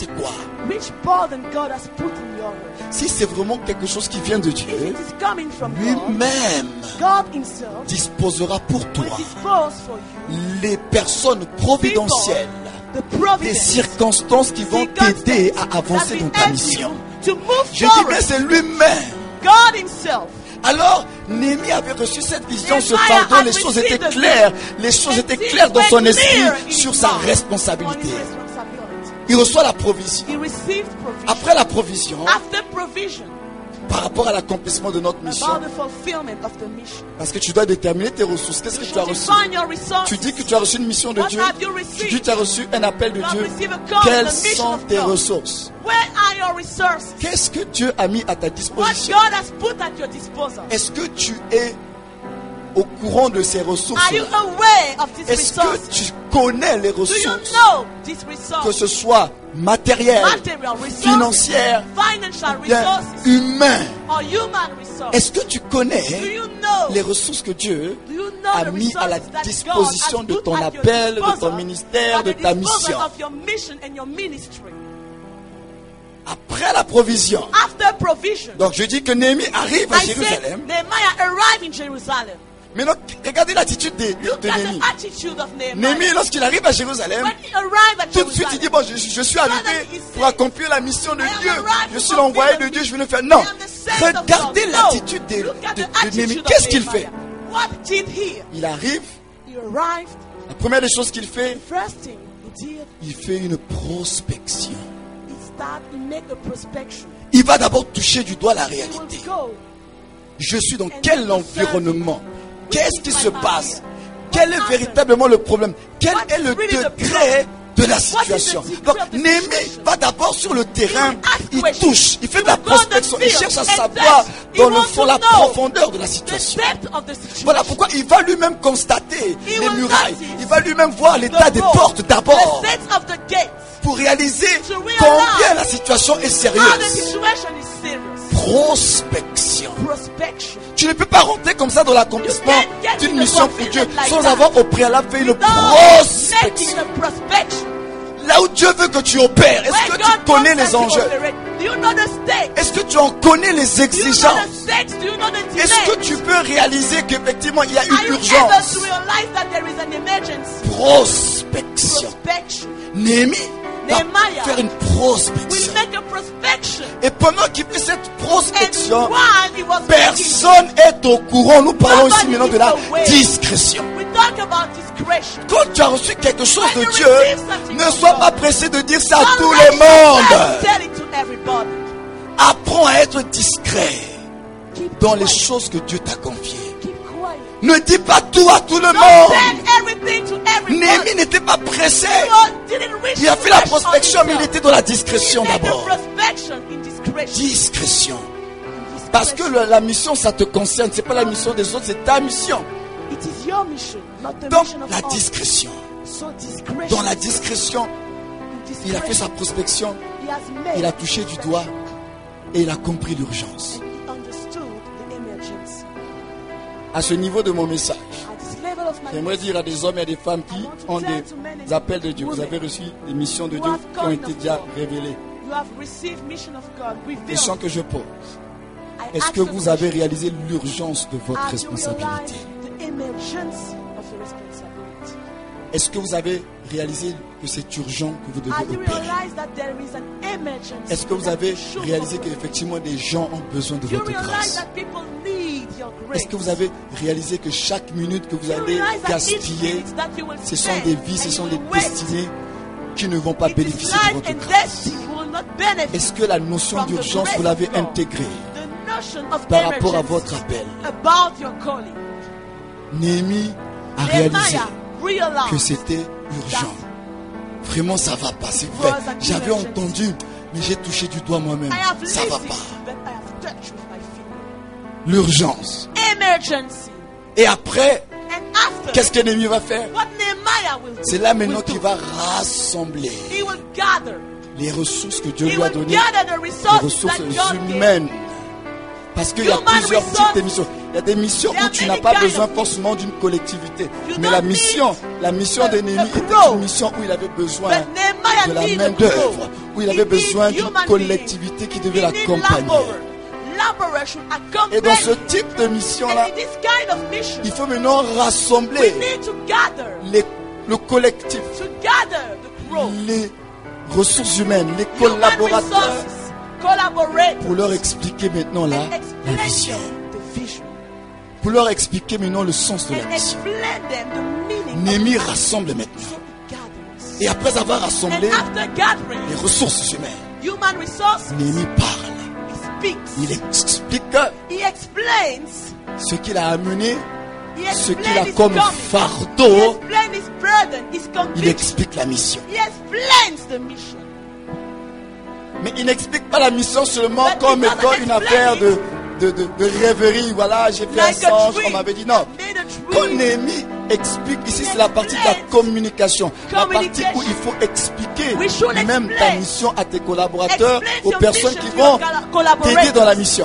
c'est quoi? Which burden God has put in your life? Si c'est vraiment quelque chose qui vient de If Dieu, it is coming from God, lui-même God himself disposera pour will toi dispose for you les personnes providentielles, the des providence, circonstances qui vont t'aider à avancer dans ta mission. to move Je dis forward. bien, c'est lui-même. God himself. Alors, Néhémie avait reçu cette vision, ce Nehemiah fardeau, had les choses received étaient the claires, les choses And étaient things claires dans were son esprit clear in sur his sa mind, on responsabilité. his responsibility. Il reçoit la provision. He received provision. Après la provision, After provision, par rapport à l'accomplissement de notre mission, about the fulfillment of the mission. parce que tu dois déterminer tes ressources. Qu'est-ce que You tu as should reçu? define your resources. Tu dis que tu as reçu une mission de What Dieu. have you Tu received? dis que tu as reçu un appel de You have Dieu. received a call, Quelles the mission sont of tes God. ressources? Where are your resources? Qu'est-ce que Dieu a mis à ta What disposition? God has put at your disposal. Est-ce que tu es au courant de ces ressources? Are you aware of these Est-ce que resources? tu connais les Do you ressources? know these Que resources? ce soit matériel, Material resources, financière, financial bien resources, humain. or human resources. Est-ce que tu Do connais you know? les ressources que Dieu Do you know a the mis à la resources that disposition God de has put ton at your appel, de ton disposal, ministère, at de the ta disposal mission? of your mission and your ministry? Après la provision. After provision, Donc je dis que Néhémie arrive à I said Jérusalem. Nehemiah arrived in Jerusalem. Maintenant, regardez l'attitude de, de, Look de at Néhémie. the attitude of Nehemiah. Néhémie, lorsqu'il arrive à Jérusalem, When he arrived at tout de suite il dit, Jerusalem, bon, je, je suis arrivé pour accomplir la mission de Dieu. Je suis l'envoyé de Dieu, je vais le faire. I Non. am the saint of Regardez God. l'attitude No. de, Look at de, the de attitude Néhémie. of Qu'est-ce qu'il Nehemiah. fait? What did he? Il arrive, He arrived. la première des choses qu'il fait, First thing he did, il fait une prospection. he started to make a prospection. Il va d'abord toucher du doigt la He will réalité. go. Je suis dans quel environnement? Qu'est-ce qui se passe? Quel est véritablement le problème? Quel est le degré de la situation? Donc, Néhémie va d'abord sur le terrain, il touche, il fait de la prospection, il cherche à savoir dans le fond la profondeur de la The situation. depth of the situation. Voilà pourquoi il va lui-même constater les murailles, il va lui-même voir l'état des portes d'abord The state of the gates. pour réaliser combien la situation est How the sérieuse. situation is serious. Prospection. Prospection. Tu ne peux pas rentrer comme ça dans l'accomplissement d'une mission pour Dieu sans avoir au préalable fait une Without prospection. making a prospection. Là où Dieu veut que tu opères, est-ce Where que God tu connais wants les us to enjeux? operate. Do you know the state? Est-ce que tu en connais les Do you know exigences? the stakes? Do you know the Est-ce que delay? tu peux réaliser qu'effectivement il y a Are une you able urgence? to realize that there is an emergency? Prospection. Prospection. Néhémie va Nehemiah faire une will prospection. make a prospection. Et pendant qu'il fait cette And prospection, while he was making, personne est au courant. Nous parlons ici maintenant de la discrétion. we talk about discretion. Quand tu as reçu quelque chose When de you Dieu, receive something ne from sois God, pas pressé de dire ça à Don't tout rush le yourself to monde. tell it to everybody. Apprends à être discret Keep dans les quiet. choses que Dieu t'a confiées. Keep quiet. Ne dis pas tout à tout le Don't monde. tell everything to everybody. Néhémie n'était pas pressé. God didn't reach Il a fait la the threshold prospection, mais il himself. était dans la discrétion He made the d'abord. prospection in discretion. Discrétion. In Parce que discretion. le- la mission, ça te concerne. C'est pas la mission des autres, c'est ta mission. It is your mission, not the Donc, mission of la others. discrétion. So discretion. Dans la discrétion, In il a fait sa discretion, prospection. he has made Il a touché du doigt et il a compris l'urgence. and he understood the emergency. À ce niveau de mon message, At this level of my j'aimerais dire à des hommes et à des femmes qui ont des appels de Dieu. Vous avez reçu des missions de Dieu qui ont été déjà révélées. you have received mission of God Question revealed. que je pose. I Est-ce ask que the vous avez question, réalisé l'urgence de votre have you realized responsabilité? the emergency of your responsibility? Est-ce que vous avez réalisé que c'est urgent que vous Have devez you opérer? realized that there is an emergency? Est-ce que vous that avez you should réalisé operate? qu'effectivement des gens ont besoin de Do you votre realize grâce? that people need your grace? Est-ce que vous avez réalisé que chaque minute que vous Do you allez realize that each gaspiller, minute that you will ce sont spend des vies, ce and sont you des will waste, destinées qui ne vont pas it is bénéficier de life votre and grâce? destiny will not benefit Est-ce que la notion from the d'urgence, grace vous l'avez of God. intégrée The notion of par rapport à emergency votre appel? about your calling. Néhémie a réalisé Nehemiah realized que c'était urgent. Vraiment, ça va pas, c'est vrai. J'avais entendu, mais j'ai touché du doigt moi-même. I have Ça va listened, pas. but I have touched with my finger. L'urgence. Emergency. Et après, And after, qu'est-ce que Néhémie va faire? what Nehemiah will do? C'est là maintenant will qu'il do. va rassembler He will gather. les ressources que Dieu He lui a will données, gather the les resources ressources that God gave. humaines. Parce qu'il y a Human plusieurs resources. types de missions. Il y a des missions There où are tu n'as many pas kinds besoin of- forcément d'une collectivité. You Mais don't la need mission, la mission de a- Néhémie a était crow. une mission où il avait besoin But Nehemiah de la needed a main d'œuvre, crow. où il avait besoin d'une collectivité qui devait l'accompagner. Et dans ce type de mission-là, il faut maintenant rassembler les, le collectif, les ressources humaines, les collaborateurs, pour leur expliquer maintenant la, la vision. Pour leur expliquer maintenant le sens de la mission. Néhémie rassemble maintenant. Et après avoir rassemblé les ressources humaines, Néhémie parle. Il explique ce qu'il a amené, ce qu'il a comme fardeau. Il explique la mission. Mais il n'explique pas la mission seulement comme étant une affaire de, de, de, de rêverie. Voilà, j'ai fait un songe, on m'avait dit non. Quand Néhémie explique, ici c'est la partie de la communication. La partie où il faut expliquer même ta mission à tes collaborateurs, aux personnes qui vont t'aider dans la mission.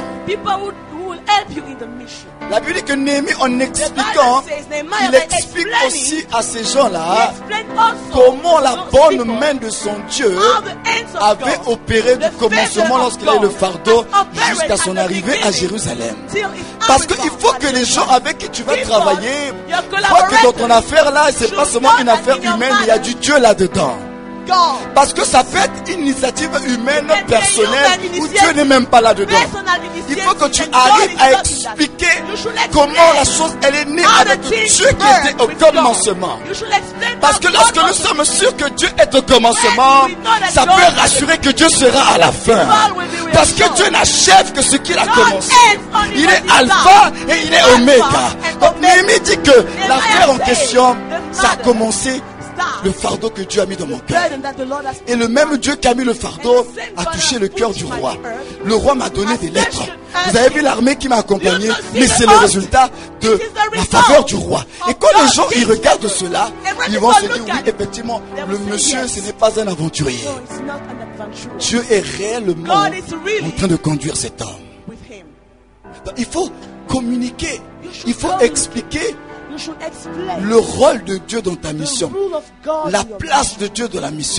La Bible dit que Néhémie, en expliquant, il explique aussi à ces gens-là comment la bonne main de son Dieu avait opéré du commencement lorsqu'il a eu le fardeau jusqu'à son arrivée à Jérusalem. Parce qu'il faut que les gens avec qui tu vas travailler voient que dans ton affaire là, c'est pas seulement une affaire humaine, il y a du Dieu là-dedans. Parce que ça peut être une initiative humaine, personnelle, où Dieu n'est même pas là-dedans. Il faut que tu arrives à expliquer comment la chose, elle est née avec Dieu qui était au commencement. Parce que lorsque nous sommes sûrs que Dieu est au commencement, ça peut rassurer que Dieu sera à la fin. Parce que Dieu n'achève que ce qu'il a commencé. Il est alpha et il est oméga. Donc Néhémie dit que l'affaire en question, ça a commencé. Le fardeau que Dieu a mis dans mon cœur. Et le même Dieu qui a mis le fardeau a touché le cœur du roi. Le roi m'a donné des lettres. Vous avez vu l'armée qui m'a accompagné, mais c'est le résultat de la faveur du roi. Et quand les gens ils regardent cela, ils vont se dire oui, effectivement, le monsieur ce n'est pas un aventurier. Dieu est réellement en train de conduire cet homme. Donc, il faut communiquer, il faut expliquer le rôle de Dieu dans ta mission, la place de Dieu dans la mission.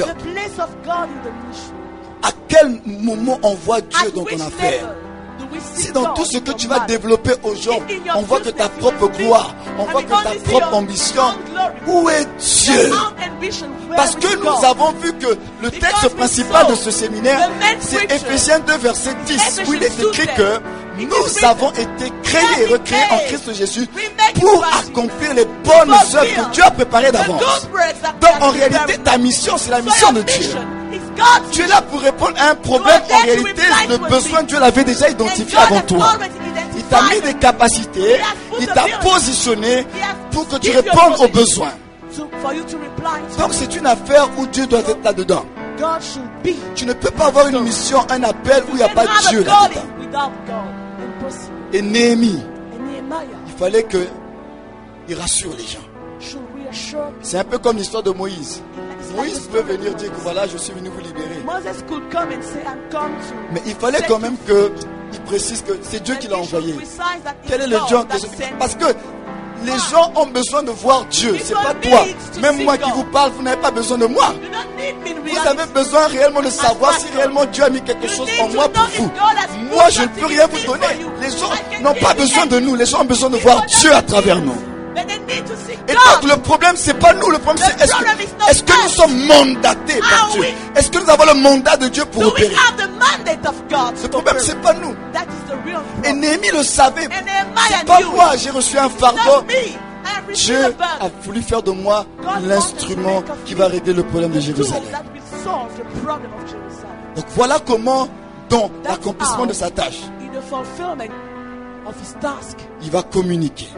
À quel moment on voit Dieu dans ton affaire? Si dans tout ce que tu vas développer aux gens, on voit que ta propre gloire, on voit que ta propre ambition, où est Dieu? Parce que nous avons vu que le texte principal de ce séminaire, c'est Éphésiens deux, verset dix, où il est écrit que nous avons été créés et recréés en Christ Jésus pour accomplir les bonnes œuvres que Dieu a préparées d'avance. Donc en réalité, ta mission, c'est la mission de Dieu. Tu es là pour répondre à un problème. En réalité, le besoin, Dieu l'avait déjà identifié avant toi. Il t'a mis des capacités, il t'a positionné pour que tu répondes aux besoins. Donc c'est une affaire où Dieu doit être là-dedans. Tu ne peux pas avoir une mission, un appel où il n'y a pas Dieu là-dedans. Et Néhémie, il fallait qu'il rassure les gens. C'est un peu comme l'histoire de Moïse. Moïse peut venir dire que voilà, je suis venu vous libérer. Mais il fallait quand même qu'il précise que c'est Dieu qui l'a envoyé. Quel est le Dieu? Parce que les gens ont besoin de voir Dieu, c'est pas toi. Même moi qui vous parle, vous n'avez pas besoin de moi. Vous avez besoin réellement de savoir si réellement Dieu a mis quelque chose en moi pour vous. Moi, je ne peux rien vous donner. Les gens n'ont pas besoin de nous. Les gens ont besoin de voir Dieu à travers nous. Et donc le problème c'est pas nous, le problème c'est est-ce que, est-ce que nous sommes mandatés par Dieu? Est-ce que nous avons le mandat de Dieu pour opérer? Le problème c'est pas nous. Et Néhémie le savait. C'est pas moi, j'ai reçu un fardeau. Dieu a voulu faire de moi l'instrument qui va régler le problème de Jérusalem. Donc voilà comment dans l'accomplissement de sa tâche, il va communiquer.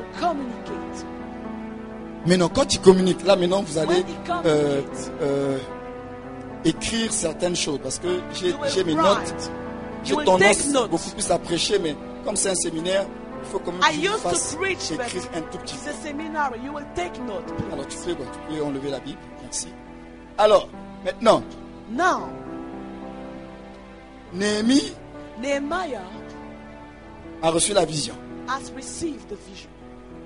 Maintenant, quand il communique, là maintenant vous allez euh, euh, écrire certaines choses. Parce que j'ai, j'ai mes notes. J'ai tendance beaucoup plus à prêcher, mais comme c'est un séminaire, il faut quand même que je fasse écrire un tout petit peu. Alors tu peux, tu peux enlever la Bible. Merci. Alors, maintenant, Néhémie a reçu la vision.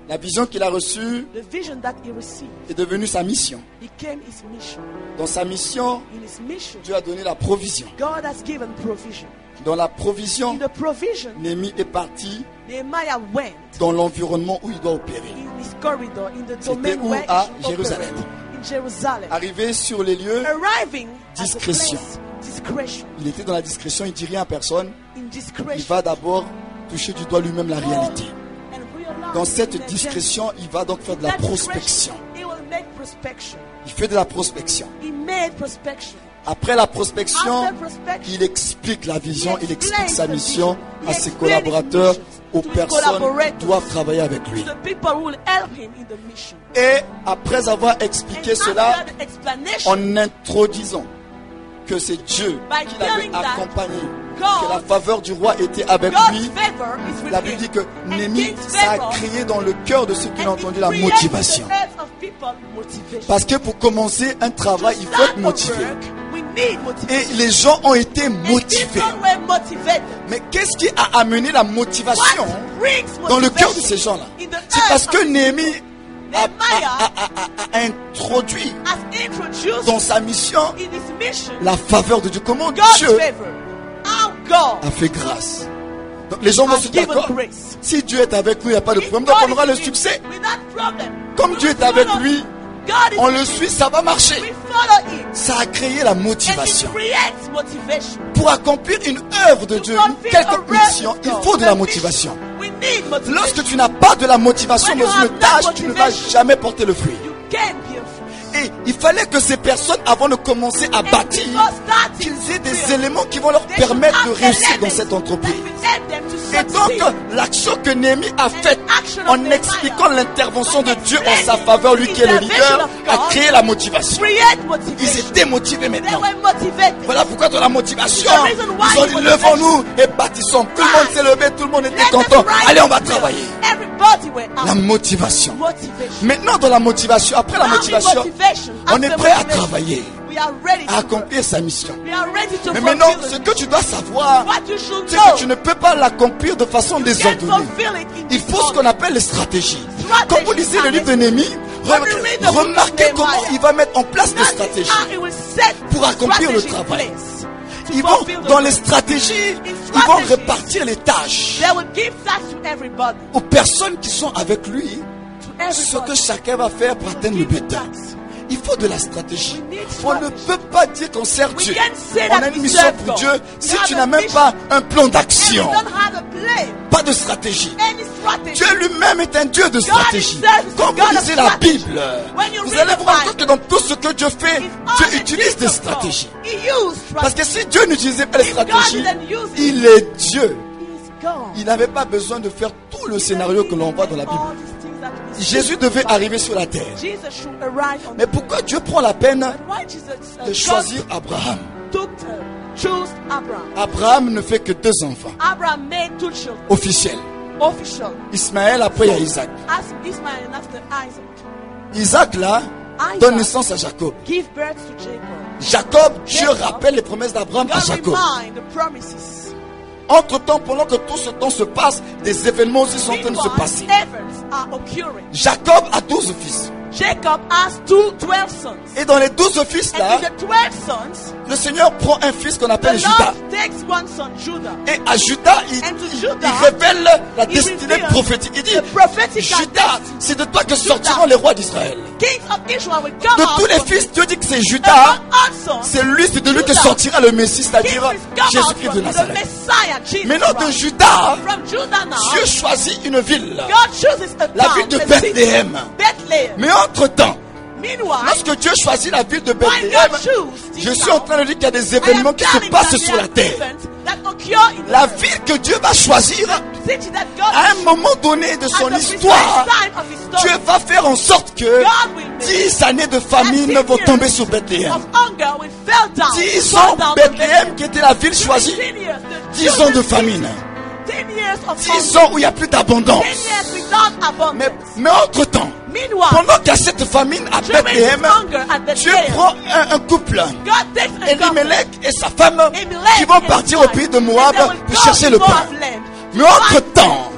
La vision qu'il a reçue the vision that he received est devenue sa mission. became his mission. Dans sa mission, In his mission, Dieu a donné la provision. God has given provision. Dans la provision, In the provision, Néhémie est parti Nehemiah went dans l'environnement où il doit opérer. in his corridor, in the C'était domain où? where À he should Jérusalem. operate. In Jerusalem. Arrivé sur les lieux, Arriving at the Discrétion. place, discretion. il était dans la discrétion, il ne dit rien à personne. In Il discretion. va d'abord toucher du doigt lui-même la réalité. And realize Dans cette the discrétion, il va donc faire de la That prospection. discretion, He will make prospection. Il fait de la prospection. He made prospection. Après la prospection, After prospection, il explique la vision, il he explique explains sa the mission vision. He à ses explains his collaborateurs, mission aux to his personnes collaborators, qui doivent travailler avec lui. to the people who will help him in the mission. Et après avoir expliqué And cela, after the explanation, en introduisant que c'est Dieu By qui l'avait telling that accompagné, God- que la faveur du roi était avec God's lui, favor is with la Bible him. dit que And Néhémie, King's ça a favor, créé dans le cœur de ceux qui l'ont and it entendu la creates motivation. in the hearts of people motivation. Parce que pour commencer un travail, il faut Start être a motivé. work, we need motivation. Et les gens ont été And motivés. people were motivated. Mais qu'est-ce qui a amené la motivation What brings dans le cœur de motivation ces gens-là? in the C'est parce heart que of Néhémie a, Nehemiah a- a- a- a- a introduit has introduced dans sa mission in his mission la faveur de Dieu. Comment God's Dieu favor. How God a fait grâce. Donc les gens vont se has dire, given d'accord, grace. si Dieu est avec nous, il n'y a pas de If problème. Donc God on aura is le with- succès. without problem. Comme We Dieu will est avec follow- lui, God is on with le him. suit, ça va marcher. We follow him. Ça a créé la And it motivation. creates motivation. Pour accomplir une œuvre de To Dieu, fulfill une quelconque a purpose, mission, il God, faut de la a motivation. mission. We need motivation. Lorsque tu n'as pas de la motivation When dans you une have no tâche, tu ne vas motivation, jamais porter le fruit. You can be a fruit. Et il fallait que ces personnes, avant de commencer à And bâtir, before starting qu'ils aient to des build, éléments qui vont leur they should permettre de have réussir elements dans cette entreprise. that will help them to Et donc, succeed. l'action que Néhémie a faite action of en Nehemiah, expliquant l'intervention de Dieu en explaining sa faveur, lui qui est le intervention leader, of a God, créé la motivation. Create Ils motivation. étaient motivés They maintenant. were motivated. Voilà pourquoi dans la motivation, The reason why ils ont you dit were levons-nous et bâtissons. Tout le monde s'est levé, tout le monde était Let us content. rise Allez, on va and build. travailler. Everybody were out. La motivation. Motivation. Maintenant, dans la motivation, après la Now in motivation, motivation, on est after prêt à motivation, travailler, We are ready to à work. accomplir sa mission. We are ready to Mais fulfill maintenant, the ce mission. que tu dois savoir, What you should c'est know, que tu ne peux pas l'accomplir de façon you can't désordonnée. fulfill it in Il this faut ce qu'on moment. appelle les stratégies. Stratégies Quand vous lisez le livre de Néhémie, When you read the book of remarquez Nehemiah, comment il va mettre en place des That is stratégies. how he will set pour accomplir le strategies in travail. place to Ils vont, fulfill the dans les mission. stratégies, In ils vont strategies, répartir les tâches They will give that to everybody. aux personnes qui sont avec lui, To ce que everybody. chacun va faire pour atteindre le Give but. that. Il faut de la stratégie. We need On ne strategy. peut pas dire qu'on sert We Dieu. can't say On that a une we mission serve pour God. Dieu We si have tu a n'as même mission. pas un plan And we d'action, don't have a plan. pas de stratégie. Any strategy. Dieu lui-même est un Dieu de stratégie. himself is Quand a vous God of lisez la strategy. Bible, When you vous read allez the vous rendre Bible, compte que dans tout ce que Dieu fait, In all Dieu the utilise things des of God, stratégies. He used Parce strategy. que si Dieu n'utilisait pas les If God stratégies, didn't use it, il est Dieu. He is God. Il n'avait pas besoin de faire tout le scénario que l'on voit dans la Bible. All these things that we see. Jésus devait arriver sur la terre. Jesus should arrive on Mais the pourquoi Dieu prend la peine earth. Why Jesus uh, de choisir Abraham? God took uh, chose Abraham. Abraham ne fait que deux enfants Abraham made two children. officiels. Official. Ismaël, après il y a Isaac. As Ismail and after Isaac. Isaac là Isaac donne naissance à Jacob. give birth to Jacob. Jacob, Dieu Jacob. rappelle les promesses d'Abraham à God Jacob. remind the promises. Entre-temps, pendant que tout ce temps se passe, des événements aussi sont en train de se Meanwhile, passer. events are occurring. Jacob a douze fils. Jacob has two twelve sons. Et dans les douze fils And là, in the twelve sons, le Seigneur prend un fils qu'on the appelle Judas. Lord takes one son, Judah. Et à Judas, il, And to il- Judah, il révèle la he destinée reveals prophétique. Il dit, the prophetical Judas, destiny. c'est de toi que Judah. sortiront les rois d'Israël. Kings of Israel will come De out tous les from fils, Dieu dit que c'est among Judas. all sons. C'est lui, c'est de lui que Judah. sortira le Messie, Kings c'est-à-dire will come out Jésus-Christ from de the Nazareth. Messiah, Jesus Maintenant, de Christ. Judas, From Judah now, Dieu choisit une ville. God chooses a La town, ville de a Bethléem. city, Bethlehem. Mais entre-temps, Meanwhile, lorsque Dieu choisit la ville de when Bethléem, God chooses this je suis town, en train de dire qu'il y a des I am événements qui se telling passent that sur there la are terre. events that occur in La the earth. ville que Dieu va choisir, City that God à un will moment donné de choose son at the precise histoire, time of his story. Dieu va faire en sorte que God will make dix années de famine that vont ten tomber years sur Bethléem. of hunger will fell down. Dix fall ans, down on Bethléem qui était la ville choisie. ten years, the Dix ans de children famine. ten years of Dix hunger. ans où il n'y a plus d'abondance. ten years without abundance. Mais, mais entre-temps, Meanwhile, pendant qu'il y a cette famine à during this Bethléem, hunger at Dieu Bethlehem, prend un, un couple, God takes a couple, Elimelech et sa femme, Elimelech qui vont and partir his au pays de wife, Moab and they will pour go chercher to le pain. Moab land. Mais entre-temps,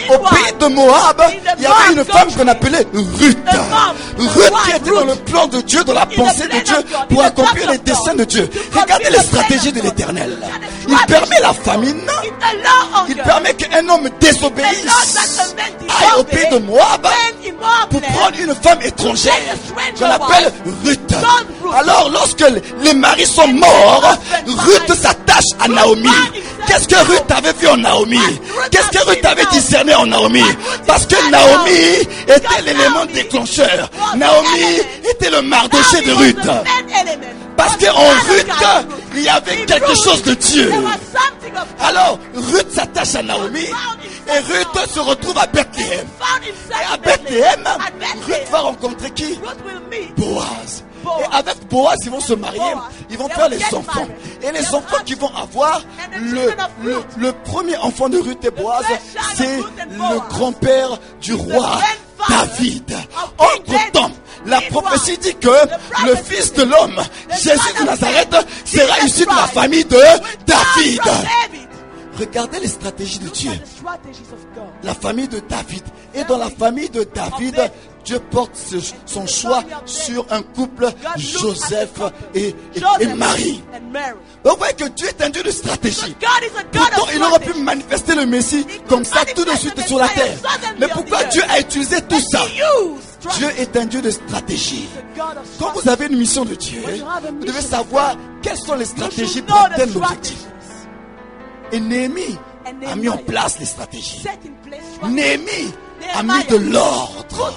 Au pays de Moab, il y avait une femme qu'on appelait Ruth. Ruth qui était dans le plan de Dieu, dans la pensée de Dieu, pour accomplir les desseins de Dieu. Regardez les stratégies de l'Éternel. Il permet la famine. Il permet qu'un homme désobéisse aille au pays de Moab pour prendre une femme étrangère qu'on appelle Ruth. Alors lorsque les maris sont morts, Ruth s'attache à Naomi. Qu'est-ce que Ruth avait vu en Naomi? Qu'est-ce que Ruth avait discerné en Naomi? Parce que Naomi était l'élément déclencheur. Naomi était le Mardoché de Ruth. Parce qu'en Ruth, il y avait quelque chose de Dieu. Alors, Ruth s'attache à Naomi et Ruth se retrouve à Bethléem. Et à Bethléem, Ruth va rencontrer qui? Boaz. Et avec Boaz, ils vont se marier, ils vont faire les enfants. Et les enfants qu'ils vont avoir, le, le, le premier enfant de Ruth et Boaz, c'est le grand-père du roi David. Entre temps, la prophétie dit que le fils de l'homme, Jésus de Nazareth, sera issu de la famille de David. Regardez les stratégies de Dieu. La famille de David. Et dans la famille de David, Dieu porte son choix sur un couple, Joseph et, et, et Marie. Donc vous voyez que Dieu est un Dieu de stratégie. Pourtant, il aurait pu manifester le Messie comme ça tout de suite sur la terre. Mais pourquoi Dieu a utilisé tout ça? Dieu est un Dieu de stratégie. Quand vous avez une mission de Dieu, vous devez savoir quelles sont les stratégies pour atteindre l'objectif. Et Néhémie a mis en place les stratégies. Néhémie a mis de l'ordre.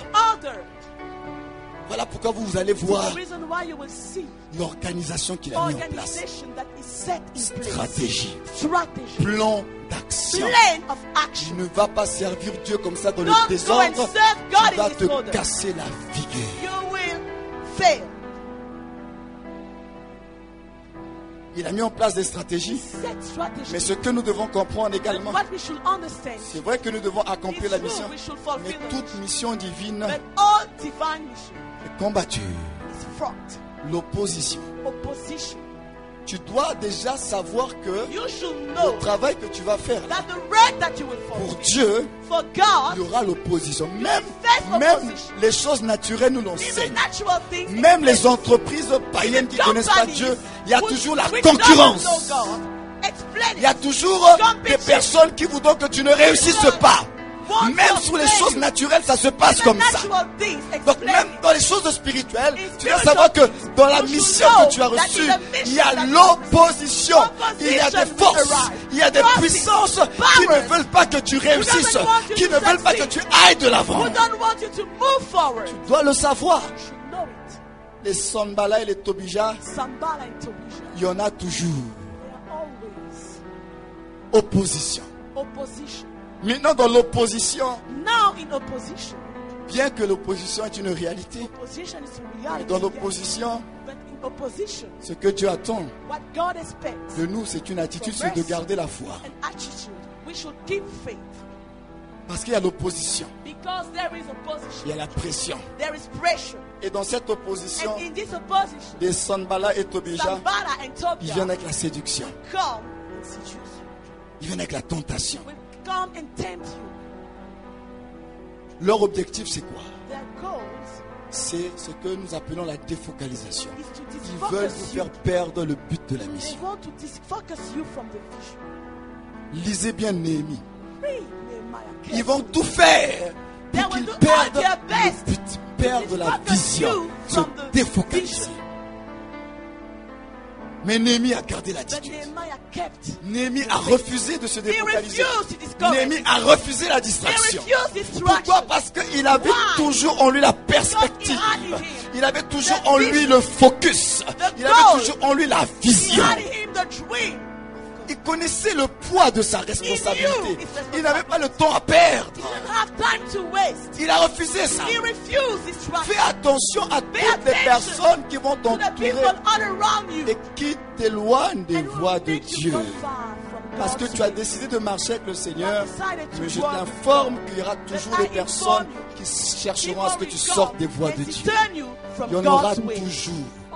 Voilà pourquoi vous, vous allez voir l'organisation qu'il a mis en place. Stratégie. Plan d'action. Tu ne vas pas servir Dieu comme ça dans le désordre. Tu vas te casser la figure. Il a mis en place des stratégies. Mais ce que nous devons comprendre également, c'est vrai que nous devons accomplir la mission. Mais toute mission divine est combattue. L'opposition. Tu dois déjà savoir que le travail que tu vas faire là, pour Dieu, il y aura l'opposition. Même, même les choses naturelles nous l'enseignent. Même les entreprises païennes qui ne connaissent pas Dieu, il y a toujours la concurrence. Il y a toujours des personnes qui voudront que tu ne réussisses pas. Même sur les choses naturelles, ça se passe comme ça. Donc même dans les choses spirituelles, tu dois savoir que dans la mission que tu as reçue, il y a l'opposition, il y a des forces, il y a des puissances qui ne veulent pas que tu réussisses, qui ne veulent pas que tu ailles de l'avant. Tu dois le savoir. Les Sanballat et les Tobija, il y en a toujours. Opposition. Maintenant dans l'opposition, bien que l'opposition est une réalité, mais dans l'opposition, ce que Dieu attend de nous, c'est une attitude, c'est de garder la foi. Parce qu'il y a l'opposition, il y a la pression. Et dans cette opposition, les Sanballat et Tobija, ils viennent avec la séduction. Ils viennent avec la tentation. Leur objectif, c'est quoi? C'est ce que nous appelons la défocalisation. Ils veulent vous faire perdre le but de la mission. Lisez bien Néhémie. Ils vont tout faire pour qu'ils perdent le but, perdent la vision, se défocaliser. Mais Néhémie a gardé l'attitude. Néhémie a refusé de se défocaliser. Néhémie a refusé la distraction. Pourquoi? Parce qu'il avait toujours en lui la perspective. Il avait toujours en lui le focus. Il avait toujours en lui la vision. Il connaissait le poids de sa responsabilité. Il n'avait pas le temps à perdre. Il a refusé ça. Fais attention à toutes les personnes qui vont t'entourer et qui t'éloignent des voies de Dieu. Parce que tu as décidé de marcher avec le Seigneur. Mais je t'informe qu'il y aura toujours des personnes qui chercheront à ce que tu sortes des voies de Dieu. Il y en aura toujours.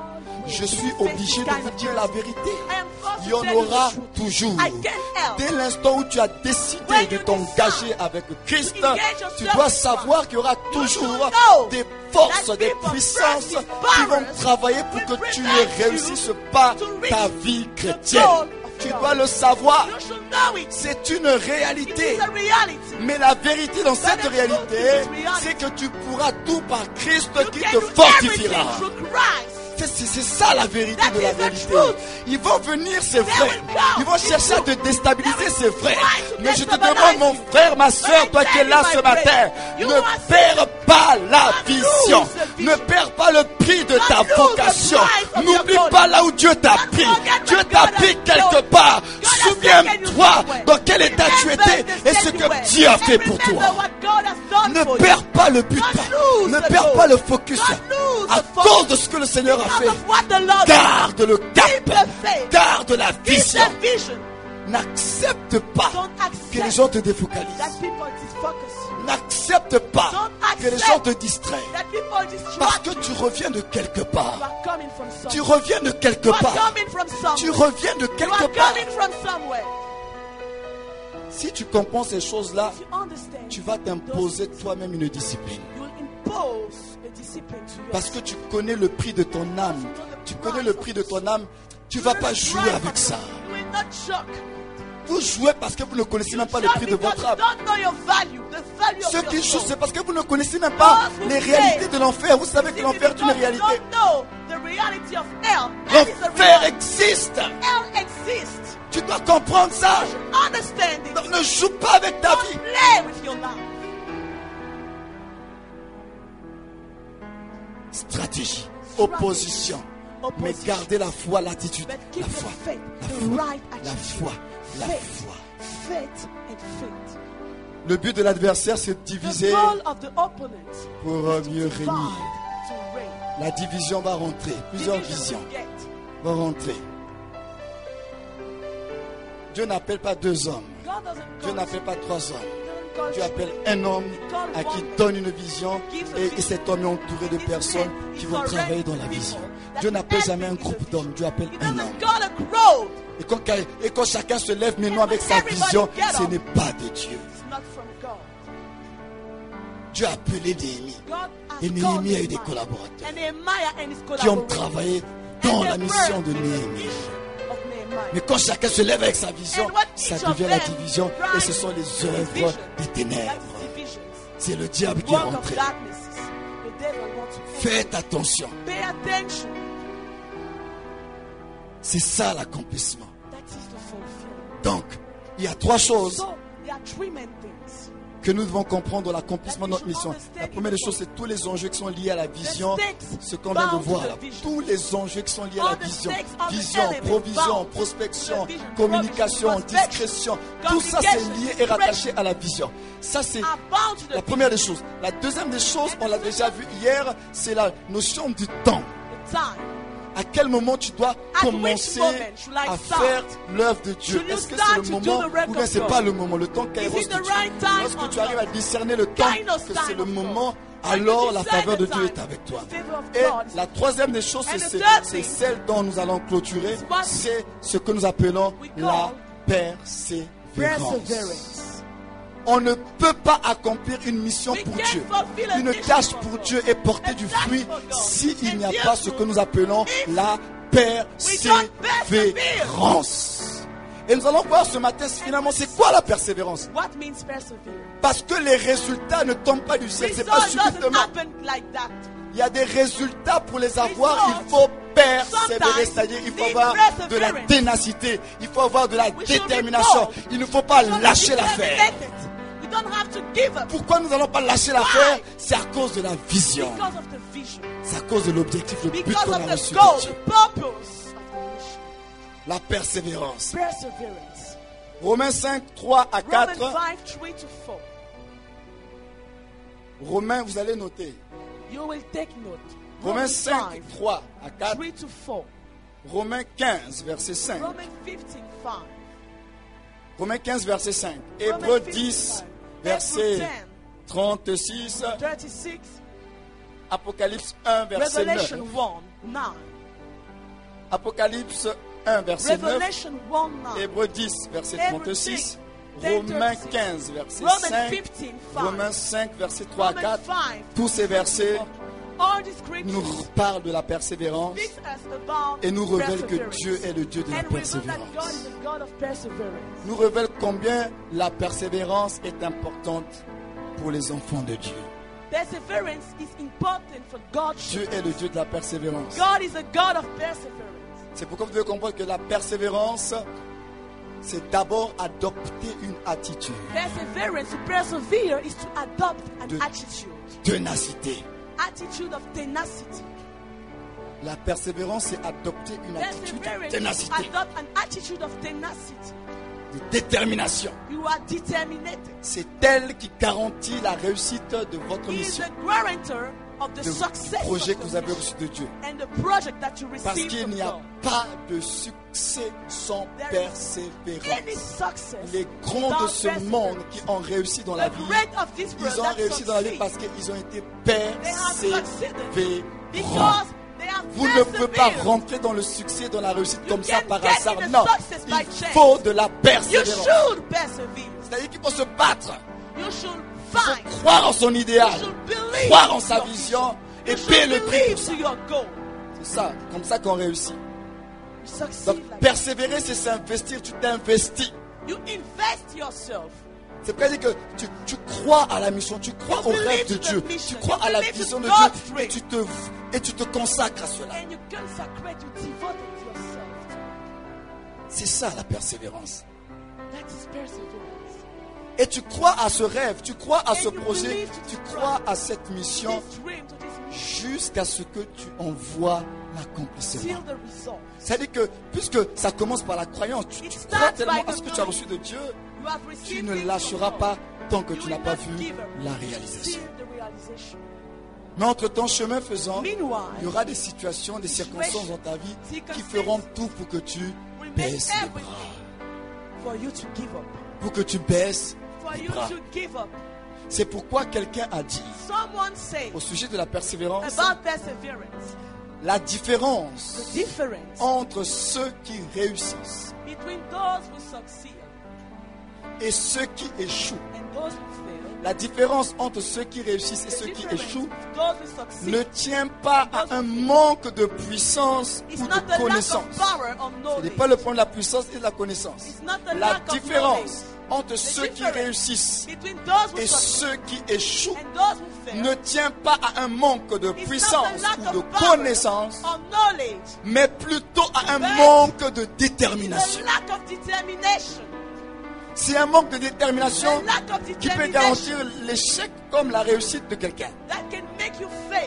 je suis obligé de vous dire la vérité. Il y en aura toujours. Dès l'instant où tu as décidé de t'engager avec Christ, tu dois savoir qu'il y aura toujours des forces, des puissances qui vont travailler pour que tu ne réussisses pas ta vie chrétienne. Tu dois le savoir. C'est une réalité. Mais la vérité dans cette réalité, c'est que tu pourras tout par Christ qui te fortifiera. C'est, c'est, c'est ça la vérité de la vérité. Ils vont venir, c'est vrai. Ils vont chercher à te déstabiliser, c'est vrai. Mais je te demande, mon frère, ma soeur, toi qui es là ce matin, ne perds pas la vision. Ne perds pas le prix de ta vocation. N'oublie pas là où Dieu t'a pris. Dieu t'a pris quelque part. Souviens-toi dans quel état tu étais et ce que Dieu a fait pour toi. Ne perds pas le but. Ne perds pas le focus. À cause de ce que le Seigneur a fait, garde le cap, garde la vision. N'accepte pas que les gens te défocalisent. N'accepte pas que les gens te distraient. Parce que tu reviens de quelque part. Tu reviens de quelque part. Tu reviens de quelque part. Si tu comprends ces choses-là, tu vas t'imposer toi-même une discipline. Parce que tu connais le prix de ton âme. Tu connais le prix de ton âme. Tu ne vas pas jouer avec ça. Vous jouez parce que vous ne connaissez même pas le prix de votre âme. Ceux qui jouent, c'est parce que vous ne connaissez même pas les réalités de l'enfer. Vous savez que l'enfer est une réalité. L'enfer existe. Tu dois comprendre ça. Donc ne joue pas avec ta vie. Stratégie, opposition, mais gardez la foi, l'attitude, la foi, la foi, la foi, la foi. Le but de l'adversaire, c'est de diviser pour mieux régner. La division va rentrer, plusieurs visions vont rentrer. Dieu n'appelle pas deux hommes, Dieu n'appelle pas trois hommes. Dieu appelle un homme à qui donne une vision et, et cet homme est entouré de personnes qui vont travailler dans la vision. Dieu n'appelle jamais un groupe d'hommes, Dieu appelle un homme. Et quand, et quand chacun se lève maintenant avec sa vision, ce n'est pas de Dieu. Dieu a appelé Néhémie. Et Néhémie a eu des collaborateurs qui ont travaillé dans la mission de Néhémie. Mais quand chacun se lève avec sa vision, ça devient la division. Et ce sont les œuvres des ténèbres. C'est le diable qui est rentré. Faites attention. C'est ça l'accomplissement. Donc, il y a trois choses que nous devons comprendre dans l'accomplissement de notre mission. La première des choses, c'est tous les enjeux qui sont liés à la vision. Ce qu'on vient de voir là. Tous les enjeux qui sont liés à la vision. Vision, provision, prospection, communication, discrétion. Tout ça, c'est lié et rattaché à la vision. Ça, c'est la première des choses. La deuxième des choses, on l'a déjà vu hier, c'est la notion du temps. À quel moment tu dois commencer à faire l'œuvre de Dieu? Est-ce que c'est le moment ou bien ce n'est pas le moment? Le temps kairos de Dieu. Lorsque tu arrives à discerner le temps que c'est le moment, alors la faveur de Dieu est avec toi. Et la troisième des choses, c'est, c'est celle dont nous allons clôturer. C'est ce que nous appelons la persévérance. On ne peut pas accomplir une mission pour Dieu. Une tâche pour Dieu et porter du fruit s'il n'y a pas ce que nous appelons la persévérance. Et nous allons voir ce matin finalement c'est quoi la persévérance. Parce que les résultats ne tombent pas du ciel. C'est pas subitement. Il y a des résultats pour les avoir. Il faut persévérer, c'est-à-dire il faut avoir de la ténacité. Il faut avoir de la détermination. Il ne faut pas lâcher l'affaire. Pourquoi nous n'allons pas lâcher l'affaire? C'est à cause de la vision. C'est à cause de l'objectif, le but qu'on a reçu de Dieu. La persévérance. Romains cinq, trois à quatre. Romains, vous allez noter. Romains cinq, trois à quatre. Romains quinze, verset cinq. Romains quinze, verset cinq. Hébreux dix, verset trente-six. Apocalypse un, verset neuf. Apocalypse un, verset neuf. Revelation one nine. Hébreux dix, verset trente-six. Everything. Romains quinze, verset Romans cinq. fifteen, five. Romains cinq, verset trois à Romans quatre. five. Tous ces versets All the nous scriptures parlent de la persévérance speaks us about et nous révèlent que perseverance. Dieu est le Dieu de la And we know that God persévérance. is a God of perseverance. Nous révèle combien la persévérance est importante pour les enfants de Dieu. Perseverance is important for God's Dieu children. est le Dieu de la persévérance. God is a God of perseverance. C'est pourquoi vous devez comprendre que la persévérance, c'est d'abord adopter une attitude, Perseverance, to persevere, is to adopt an De- attitude. ténacité. Attitude of tenacity. La persévérance, c'est adopter une attitude de Perseverance is ténacité, to adopt an attitude of tenacity. de détermination. You are determined. C'est elle qui garantit la réussite de votre He is mission, the guarantor of the de- success du projet of que the vous avez mission reçu de Dieu. and the project that you Parce receive qu'il from n'y a God. pas de succès sans There is persévérance. Any success Les grands de without ce perseverance. monde qui ont réussi dans la The vie, great of this world ils ont that réussi dans la vie succeed, parce qu'ils ont été they have succeeded persévérants. because they have Vous ne pouvez pas persevered. rentrer dans le succès, dans la réussite You comme ça can't par get hasard. in the Non, success by il chance. faut de la You persévérance. should persevere. C'est-à-dire qu'il faut se battre, You should il faut fight. croire en son idéal, You should believe croire en in sa your vision et You should payer le prix believe pour ça. to your goal. C'est ça, comme ça qu'on réussit. You succeed Donc like that. persévérer, c'est s'investir. Tu t'investis. You invest yourself. C'est pas dire que tu, tu crois à la mission, tu crois You au rêve believe de to the Dieu, mission. tu crois You à la believe vision to de God's Dieu et dream. tu te, et tu te consacres à cela. And you consecrate, you devote it yourself. C'est ça la persévérance. That is perseverance. Et tu crois à ce rêve, tu crois à And ce you projet, believe to tu this crois project, à cette mission This dream to this mission jusqu'à ce que tu en vois l'accomplissement. till the result. C'est-à-dire que puisque ça commence par la croyance, tu, It tu starts crois tellement by à the ce que tu as belief. reçu de Dieu, You have tu received ne it lâcheras from pas God. tant que You tu will n'as pas not vu give up la till réalisation. the realization. Mais entre temps, chemin faisant, Meanwhile, il y aura des situations, des circonstances dans ta vie qui circumstances feront tout pour que tu will make baisses les everything bras. for you to give up. Pour que tu baisses For les you bras. to give up. C'est pourquoi quelqu'un a dit Someone said au sujet de la persévérance, about perseverance, la the différence difference entre ceux qui réussissent between those who succeed et ceux qui échouent. and those who fail. La différence entre ceux qui réussissent et The ceux qui difference échouent between those who succeed ne tient pas à un manque de puissance is ou not de the lack connaissance. of power or Ce knowledge. n'est pas le problème de la puissance et de la connaissance. It's not the La lack of différence knowledge. entre ceux qui difference réussissent Between those who et succeed ceux qui échouent and those who fail. ne tient pas à un manque de It's puissance not the lack ou de of power connaissance, or knowledge. mais plutôt à un But manque de The détermination. lack of determination. C'est un manque de The détermination lack of qui peut determination garantir l'échec comme la réussite de quelqu'un. that can make you fail.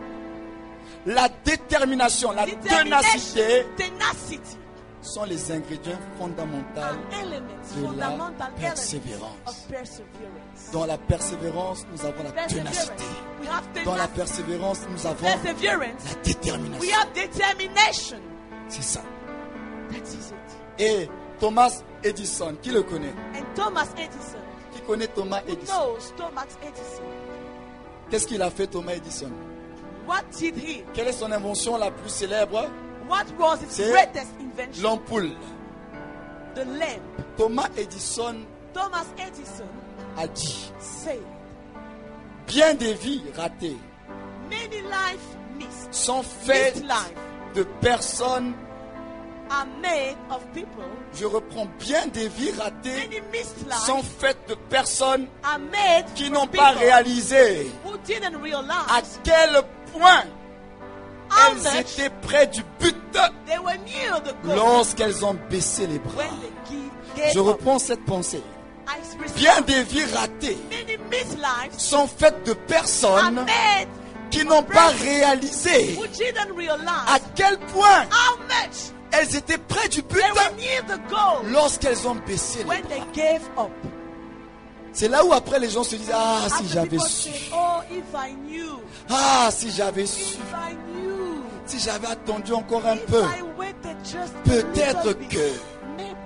La détermination, la Determination, ténacité tenacity sont les ingrédients fondamentaux are elements, de la fundamental elements persévérance. of perseverance. Dans la persévérance, nous avons la Perseverance. ténacité. We have Dans la tenacity. persévérance, nous avons Perseverance. la We détermination. have determination. C'est ça. That is it. Et Thomas Edison, qui le connaît? And Thomas Edison. Qui connaît Thomas Who Edison? knows Thomas Edison? Qu'est-ce qu'il a fait, Thomas Edison? What did he? Quelle est son invention la plus célèbre? What was his C'est greatest invention? l'ampoule. The lamp. Thomas Edison Thomas Edison a dit, said, bien des vies ratées many lives missed, sont faites missed life de personnes, are made of people. je reprends, bien des vies ratées Many missed lives sont faites de personnes are made qui from n'ont pas people réalisé who didn't à realize quel point how elles much étaient près du but they were near the goal lorsqu'elles ont baissé les bras. when they give, gave Je up. reprends cette pensée. I respect Bien des vies ratées many missed lives sont faites de are personnes made qui n'ont pas réalisé who didn't à realize quel point how much elles étaient près du but they were near the goal lorsqu'elles ont baissé les when they bras. gave up. C'est là où après les gens se disent, ah si After j'avais people su, say, oh, if I knew, ah si j'avais su, if I knew, si j'avais attendu encore un if peu, I waited just a peut-être little bit, que maybe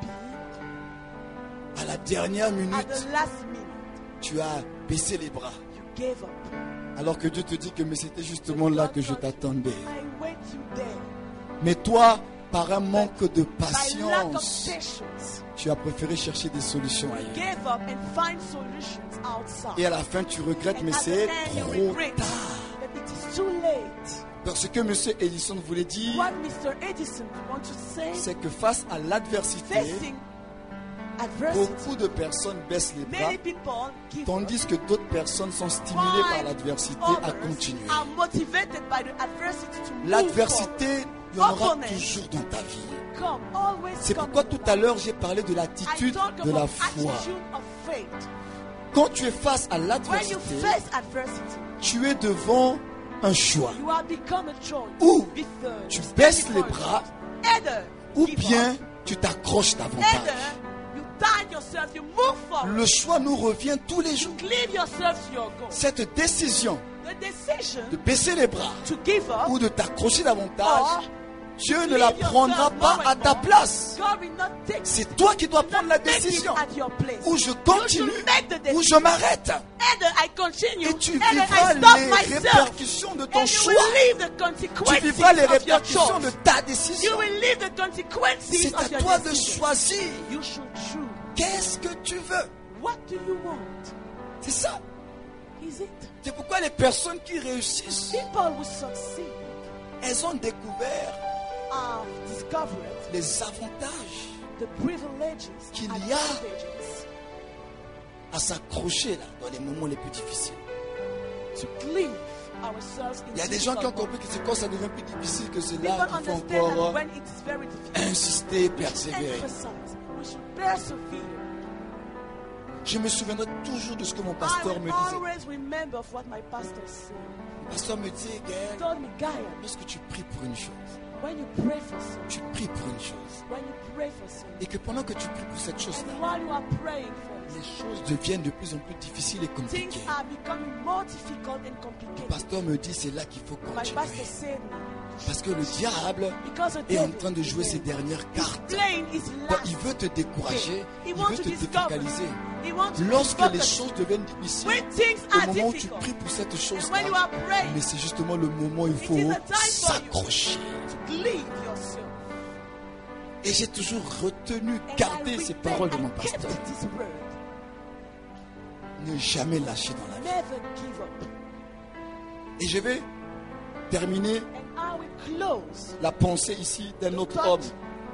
à la dernière at minute, the last minute tu as baissé les bras. you gave up. Alors que Dieu te dit que mais c'était justement là que je t'attendais. I wait you there. Mais toi, par un manque de by lack of patience, patience, tu as préféré chercher des solutions you ailleurs. gave up and find solutions outside. Et à la fin, tu regrettes, And mais at the c'est end, you trop regret tard. that it is too late. Parce que M. Edison voulait dire, What Mister Edison wants to say, c'est que face à l'adversité, facing adversity, beaucoup de personnes baissent les bras, many people give up, tandis que d'autres personnes sont stimulées par l'adversité à others continuer. are motivated by the adversity to move L'adversité, il y en aura Opponents. toujours dans ta vie. forward. Come, always C'est come pourquoi in tout your à life. l'heure j'ai parlé de I l'attitude talk de la about foi. attitude of faith. Quand tu es face à When you l'adversité, face adversity, tu es devant un choix. you have become a choice. Ou With the- tu stand baisses les before bras, you. Either ou give bien up, tu t'accroches either davantage. you tie yourself, you move forward, Le choix nous revient tous les jours. leave yourself to your goal. Cette décision The decision de baisser les bras to give up ou de t'accrocher or davantage, Dieu ne la prendra pas à ta place. God will not take C'est toi qui dois prendre la not make it décision. at your place. Ou je You continue, should make the ou decision. je m'arrête. Either I continue, Et tu either vivras I stop les myself. répercussions de ton And you choix. will live the Tu consequences vivras les of your répercussions de choice. ta You décision. will live the consequences C'est of à your toi de decision. choisir. You should choose. Qu'est-ce que tu veux? What do you want? C'est ça. Is it? C'est pourquoi les personnes qui réussissent, People who succeed elles ont découvert have discovered les avantages the privileges, Qu'il y a advantages à s'accrocher là dans les moments les plus difficiles. to cleave ourselves in Il y a des gens qui ont difficult compris que c'est quand ça devient plus difficile que c'est moments. là People qu'il faut understand that encore when it is very difficult, insister, persévérer. emphasize. We should persevere. Je me souviendrai toujours de ce que mon I pasteur will me disait. always remember of what my pastor said. Le pasteur me dit, He Gaël, told me, Gaia, lorsque tu pries pour une chose, when you pray for something, tu pries pour une chose, when you pray for something, et que pendant que tu pries pour cette and chose-là, while you are praying for les it, choses deviennent de plus en plus difficiles et things compliquées. are becoming more difficult and Le complicated. pasteur me dit, c'est là qu'il faut My pastor continuer. said, Parce que le diable because of est en David, train de jouer ses dernières he's cartes. playing his Donc, last il veut te décourager, game. He il wants veut to te discover. défocaliser. He wants to Lorsque les focus. choses deviennent difficiles, When things au are moment où tu difficult, pries pour cette and when you chose-là, are praying, mais c'est justement le moment où il it is faut a time for you s'accrocher. to cleave yourself. Et j'ai toujours retenu, And gardé I ces retain- paroles de I mon kept pasteur. this word. Ne jamais lâcher dans la vie. Never give up. Et je vais terminer And I will close la pensée ici d'un autre homme.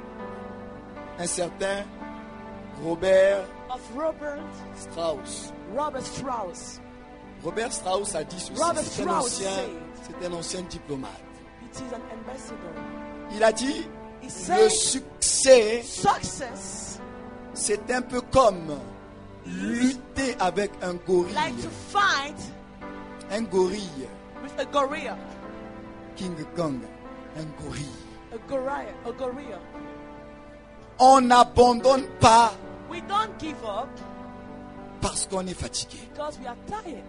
Un certain Robert of Robert Strauss. Robert Strauss. Robert Strauss a dit ceci. Robert C'est un Strauss ancien, said- c'est un ancien diplomate. It is an ambassador. Il a dit, He le said, succès, success c'est un peu comme lutter avec un gorille. like to fight Un gorille. with a gorilla. King Kong. Un gorille. A gorilla. A gorilla. On n'abandonne pas We don't give up parce qu'on est fatigué. because we are tired.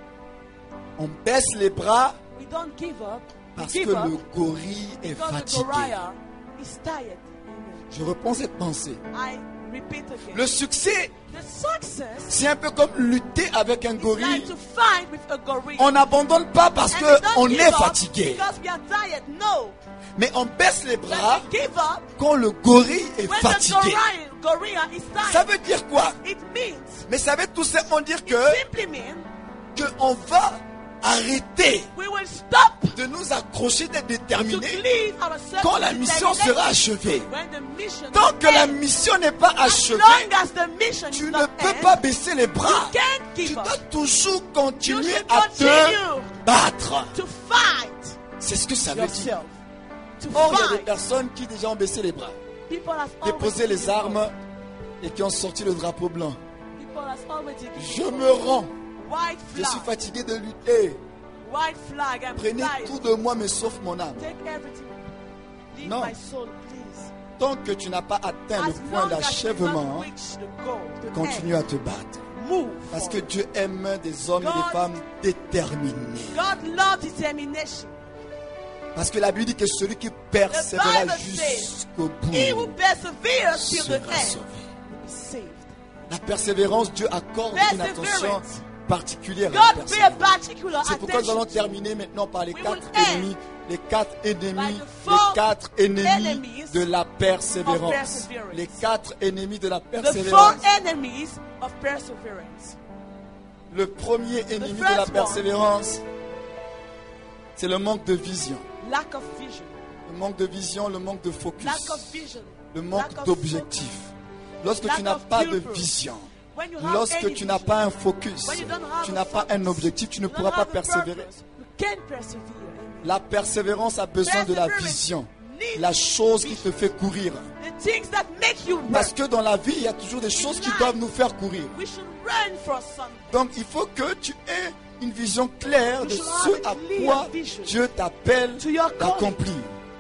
On baisse les bras We don't give up. We parce que give up le gorille est because the fatigué. gorilla is tired. Amen. Je reprends cette pensée. I repeat again. Le succès, The success c'est un peu comme lutter avec un is gorille. like to fight with a gorilla. On n'abandonne pas parce And we don't qu'on give est up fatigué. because we are tired. No. Mais on baisse les bras But we give up quand le gorille est when fatigué. the gorilla, gorilla is tired. Ça veut dire quoi? It means, Mais ça veut tout simplement dire que it simply means qu'on va arrêter we will stop de nous accrocher, d'être to déterminés cleave ourselves quand to la mission determination. sera achevée. When the mission Tant que la ends, mission n'est pas as achevée, long as the mission tu is ne not peux end, pas baisser les you bras. can't Tu give dois up. toujours You continuer should à continue te battre. to fight C'est ce que ça veut dire. yourself. To Or, il y a des fight. personnes qui déjà ont baissé les bras, People has always déposé les given up. armes et qui ont sorti le drapeau blanc. People has always given Je up. me rends. White Je suis flag. fatigué de lutter. White flag. I'm Prenez tired. tout de moi, mais sauf mon âme. Take everything. Leave Non. my soul, please. Tant que tu n'as pas atteint le As point long as you d'achèvement, not reach the goal, the continue end, à te battre. move Parce que forward. Dieu aime des hommes et God- des femmes déterminés. God loves determination. Parce que la Bible dit que celui qui persévérera The Bible jusqu'au He who bout perseveres till the sera end sauvé. will be saved. La persévérance, Dieu accorde une attention Perseverance. particulière à la God pay a persévérance. particular C'est pourquoi nous allons attention. terminer maintenant par les We quatre will end ennemis, les quatre ennemis, by the les four quatre ennemis enemies de la persévérance. perseverance. Les quatre ennemis de la The four persévérance. enemies of perseverance. Le premier ennemi de first la one. persévérance, c'est le manque de vision. Lack of vision. Le manque de vision, le manque de focus, Lack of vision. le Lack manque of d'objectif. focus. Lorsque Lack tu n'as of pas de purpose. vision, When you have lorsque any tu n'as vision, pas un focus, when you don't have tu a n'as pas un focus, objectif, tu ne you pourras don't pas have a persévérer. purpose, you can't persevere. Amen. La persévérance a besoin de la vision, la chose qui te fait courir. The things that make you run. Parce que dans la vie, il y a toujours des choses qui doivent nous faire courir. We should run for something. Donc il faut que tu aies une vision claire de ce à quoi Dieu t'appelle To your calling. d'accomplir.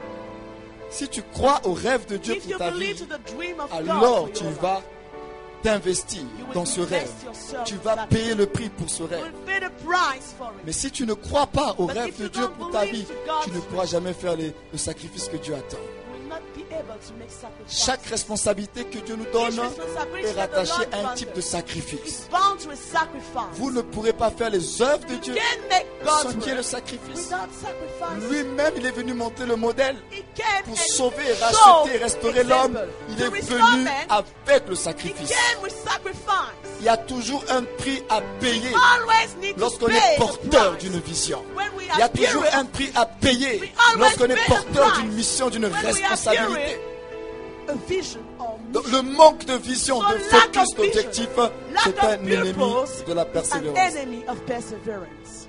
Si tu crois au rêve de Dieu If pour you ta believe vie, to the dream of God alors for tu your life, vas t'investir you will dans ce invest rêve. yourself Tu in vas that payer dream. le prix pour ce You rêve. will pay the price for it. Mais si tu ne crois pas au But rêve if de you Dieu don't pour ta vie, believe to God's tu ne pourras jamais faire les- le sacrifice que Dieu attend. You will not be able to make sacrifices. Chaque responsabilité que Dieu nous donne Each responsibility est that the rattachée Lord à un grants type de us sacrifice. is bound to a sacrifice. Vous ne pourrez pas faire les œuvres de You Dieu can't make sans God's qu'il y ait le will sacrifice. without sacrifice. Lui-même, il est venu montrer le modèle He came pour and sauver, showed racheter, restaurer l'homme. example. Il To est restore venu man, avec le He sacrifice. came with sacrifice. Il y a toujours un prix à payer Always need to lorsqu'on pay est the porteur price. d'une vision. When we Il y a are toujours period, un prix à payer We always lorsqu'on est pay the porteur price. d'une mission, d'une When we are responsabilité. period, a vision or Donc, mission. le manque de vision, So de lack focus, of vision, d'objectif, lack c'est of un ennemi purpose de la is an persévérance. enemy of perseverance.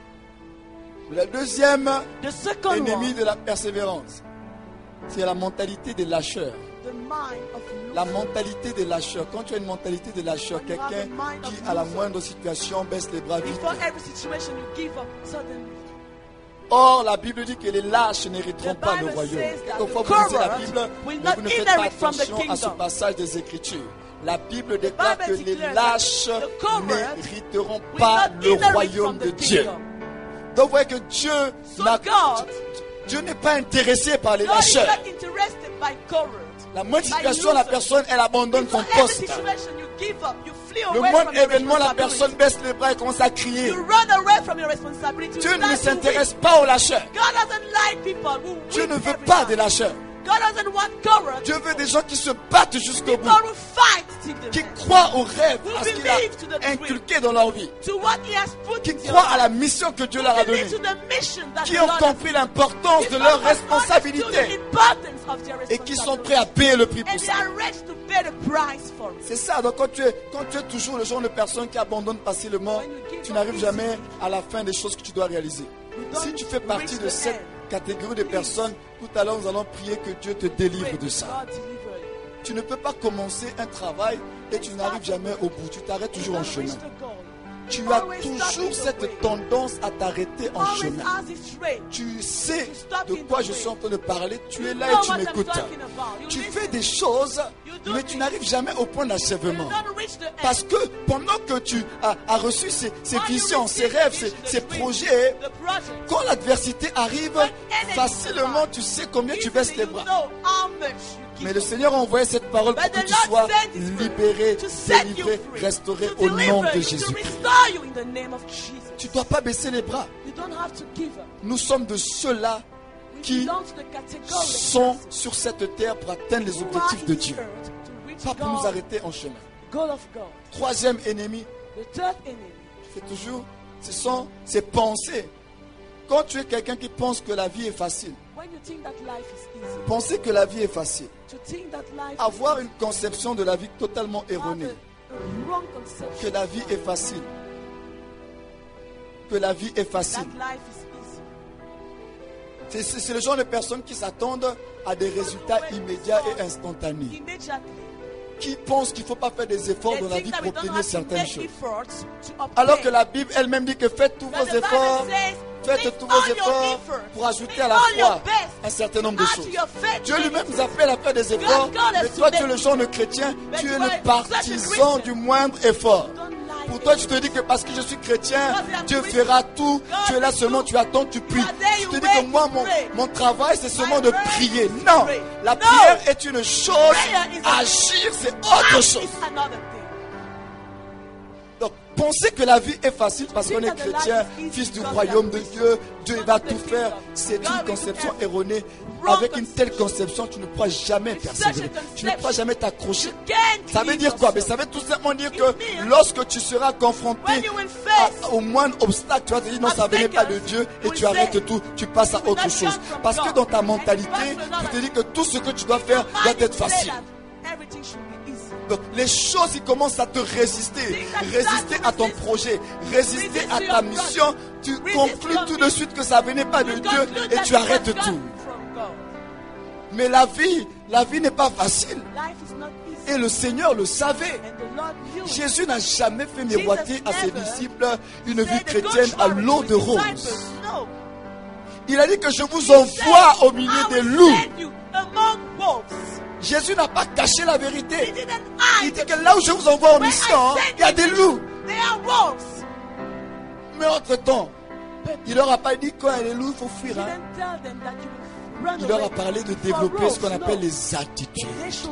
Le deuxième The second ennemi one, de la persévérance, c'est la mentalité des lâcheurs. the mind of La loser. mentalité des lâcheurs. Quand tu as une mentalité des lâcheurs, When you have quelqu'un a mind of qui, à la loser, moindre situation, baisse les bras vite. Before every situation you give up suddenly. Or, la Bible dit que les lâches n'hériteront The pas le Bible royaume. says that Quelquefois, the vous lisez la cowards Bible, will mais not vous ne faites pas inherit from the attention à ce kingdom. passage des Écritures. La Bible déclare Bible que les declares that lâches the cowards n'hériteront will pas not le inherit royaume from de the Dieu. kingdom. Donc, vous voyez que Dieu So n'a- God, Dieu n'est pas intéressé par les God is lâcheurs. not interested by cowards. La moindre by situation, la losers. personne, elle abandonne son Before every poste. situation you give up, you flee Le away moindre from your événement, la personne responsibility. baisse les bras et commence à crier. You run away from your responsibility. You Dieu ne start to s'intéresse weep. pas aux lâcheurs. God doesn't like people who Dieu weep ne veut every pas time. des lâcheurs. God doesn't want cowards. Dieu veut des gens qui se battent jusqu'au bout, People who fight till the qui end. croient au rêve, Who à ce qu'il believe to the a dream. inculqué dans leur vie, To what He has put qui in your croient à life. la mission que Dieu leur a Who believe donnée, to the mission that qui the ont Lord has compris l'importance de People leurs who have understood the responsabilités importance of their et qui sont responsibility. prêts à payer le prix And pour they ça. are ready to pay the price for it. C'est ça, donc quand tu, es, quand tu es toujours le genre de personne qui abandonne facilement, tu n'arrives jamais à la fin des choses que tu dois réaliser. Si tu fais partie de cette catégorie de personnes, tout à l'heure nous allons prier que Dieu te délivre de ça. God deliver you. Tu ne peux pas commencer un travail et tu n'arrives jamais au bout. Tu t'arrêtes toujours en Don't reach chemin. the goal. Tu as toujours cette tendance à t'arrêter en Always chemin. as it's straight. Tu sais de quoi je suis en train de parler. Tu es là et know tu what I'm m'écoutes. talking about. You Tu listen. fais des choses, You do mais tu things. n'arrives jamais au point You d'achèvement. don't reach the end. Parce que pendant que tu as, as reçu ces, ces While you visions, ces receive rêves, the ces, vision, the ces dream, projets, the project, quand l'adversité arrive, When enemy facilement arrive, tu sais combien tu easily baisses les you bras. know how much you give Mais le up. Seigneur a envoyé cette parole pour But que the tu Lord sois sent His word libéré, to set you délivré, free, restauré to au nom deliver de you, to Jésus-Christ. restore you in the name of Jesus. Tu ne dois pas baisser les bras. You don't have to give up. Nous sommes de ceux-là We qui belong to the category of sont persons sur cette terre pour atteindre les who are objectifs in de this Dieu, earth to reach pas pour nous God, arrêter en chemin. goal of God. Troisième ennemi, The third enemy, c'est toujours, ce sont ces pensées. Quand tu es quelqu'un qui pense que la vie est facile, when you think that life is easy, penser que la vie est facile, to think that life avoir is une conception de la vie totalement easy, have erronée, a, a wrong conception que la vie est facile, que la vie est facile. that life is easy. C'est, c'est, c'est le genre de personnes qui s'attendent à des résultats immédiats et instantanés, Immediately, qui pensent qu'il ne faut pas faire des efforts they dans la think vie that pour we don't obtenir have to certaines make choses. efforts to obtain. Alors que la Bible elle-même dit que faites tous But vos the Bible efforts, says, faites make tous all vos your efforts efforts, pour ajouter make à la all your foi best, un certain nombre de add to choses. your faith Dieu lui-même many nous appelle à faire des efforts, God calls us mais to toi tu es make- le genre de chrétien, But tu es you le are such a partisan Christian. du moindre effort. You don't like Pour it. toi tu te dis que parce que je suis chrétien, Because I'm Dieu Christian, fera tout, God tu es là will seulement, do. tu attends, tu pries. You are there, Tu you te dis wait, que moi you mon, pray. mon travail c'est seulement My de prayer prier. is to Non, pray. la No. prière est une chose, Prayer is a- agir c'est autre Life chose. is another thing. Donc, penser que la vie est facile parce qu'on est chrétien, fils du royaume de Dieu, Dieu va tout faire, c'est une conception erronée. Avec une telle conception, tu ne pourras jamais persévérer. Tu ne pourras jamais t'accrocher. Ça veut dire quoi? Mais ça veut tout simplement dire que lorsque tu seras confronté à, au moindre obstacle, tu vas te dire non, ça ne venait pas de Dieu et tu arrêtes tout, tu passes à autre chose. Parce que dans ta mentalité, tu te dis que tout ce que tu dois faire doit être facile. Donc les choses ils commencent à te résister, résister à ton projet, résister à ta mission. Tu conclus tout de suite que ça venait pas de Dieu et tu arrêtes tout. Mais la vie, la vie n'est pas facile. Et le Seigneur le savait. Jésus n'a jamais fait miroiter à ses disciples une vie chrétienne à l'eau de rose. Il a dit que je vous envoie au milieu des loups. Jésus n'a pas caché la vérité. Il dit que là où je vous envoie en mission, il y a des loups. Mais entre-temps, il leur a pas dit quand il y a des loups, il faut fuir. Hein. Il leur a parlé de développer ce qu'on appelle les attitudes.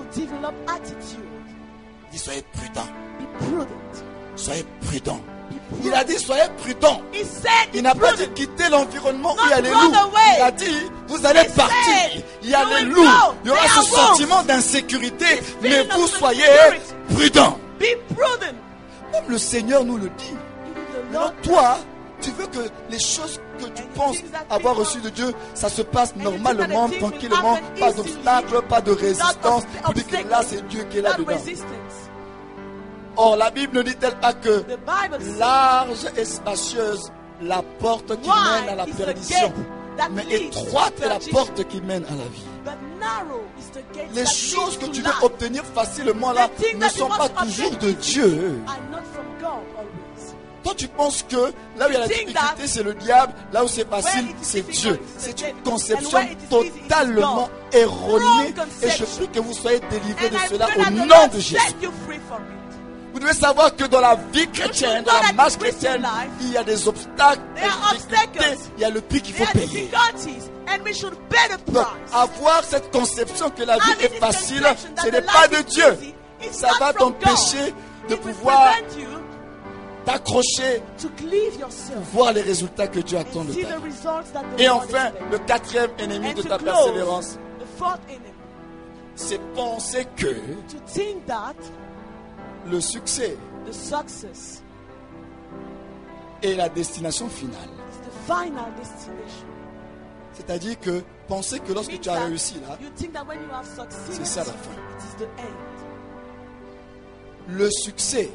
Il dit soyez prudents. Soyez prudents. Il a dit soyez prudents. Il n'a pas dit quitter l'environnement où il y a les loups. Il a dit vous allez partir. Il y a les loups. Il y aura ce sentiment d'insécurité. Mais vous soyez prudents. Même le Seigneur nous le dit. Alors toi, tu veux que les choses que tu penses avoir reçues de Dieu, ça se passe normalement, tranquillement, pas d'obstacle, pas de résistance. Tu dis que là c'est Dieu qui est là-dedans. Or, la Bible ne dit-elle pas que large et spacieuse la porte qui mène à la perdition, mais étroite est la porte qui mène à la vie. Les choses que tu veux obtenir facilement là ne sont pas toujours de Dieu. Toi, tu penses que là où il y a la difficulté, c'est le diable, là où c'est facile, c'est Dieu. C'est une conception totalement erronée et je prie que vous soyez délivrés de cela au nom de Jésus. Vous devez savoir que dans la vie chrétienne, dans la marche chrétienne, il y a des obstacles, des difficultés, il y a le prix qu'il faut payer. Donc, avoir cette conception que la vie est facile, ce n'est pas de Dieu. Ça va t'empêcher de pouvoir t'accrocher, voir les résultats que Dieu attend de ta vie. Et enfin, le quatrième ennemi de ta persévérance, c'est penser que le succès est la destination finale. C'est-à-dire que penser que lorsque tu as réussi là, c'est ça la fin. Le succès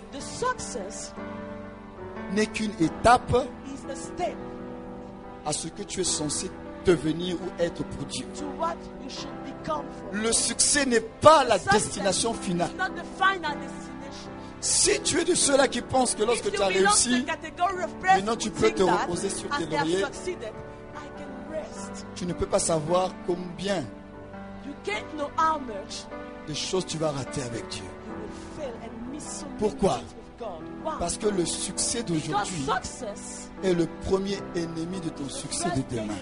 n'est qu'une étape à ce que tu es censé devenir ou être pour Dieu. Le succès n'est pas la destination finale. Si tu es de ceux-là qui pensent que lorsque tu as réussi, maintenant tu peux te reposer sur tes lauriers, tu ne peux pas savoir combien de choses tu vas rater avec Dieu. Pourquoi? Parce que le succès d'aujourd'hui est le premier ennemi de ton succès de demain.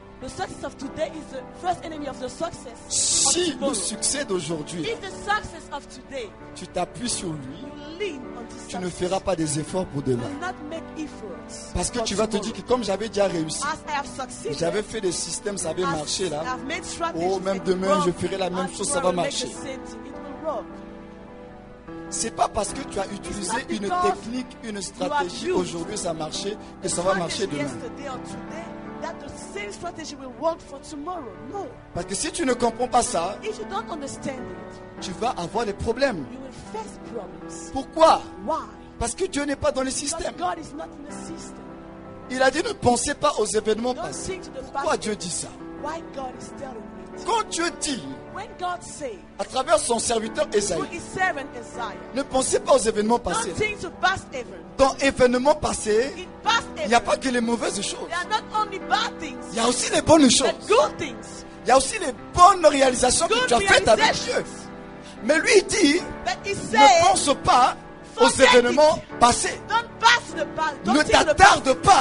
Si le succès d'aujourd'hui, tu t'appuies sur lui, tu ne feras pas des efforts pour demain. Parce que tu vas te dire que comme j'avais déjà réussi, j'avais fait des systèmes, ça avait marché là. Oh, même demain, je ferai la même chose, ça va marcher. C'est pas parce que tu as utilisé une technique, une stratégie aujourd'hui, ça a marché, que ça va marcher demain. Parce que si tu ne comprends pas ça, tu vas avoir des problèmes. Pourquoi? Parce que Dieu n'est pas dans le système. Il a dit ne pensez pas aux événements passés. Pourquoi Dieu dit ça? Quand Dieu dit à travers son serviteur Esaïe, ne pensez pas aux événements passés. Dans événements passés, il n'y a pas que les mauvaises choses. Il y a aussi les bonnes choses. Il y a aussi les bonnes réalisations que tu as faites avec Dieu. Mais lui il dit, ne pense pas aux événements passés. Ne t'attarde pas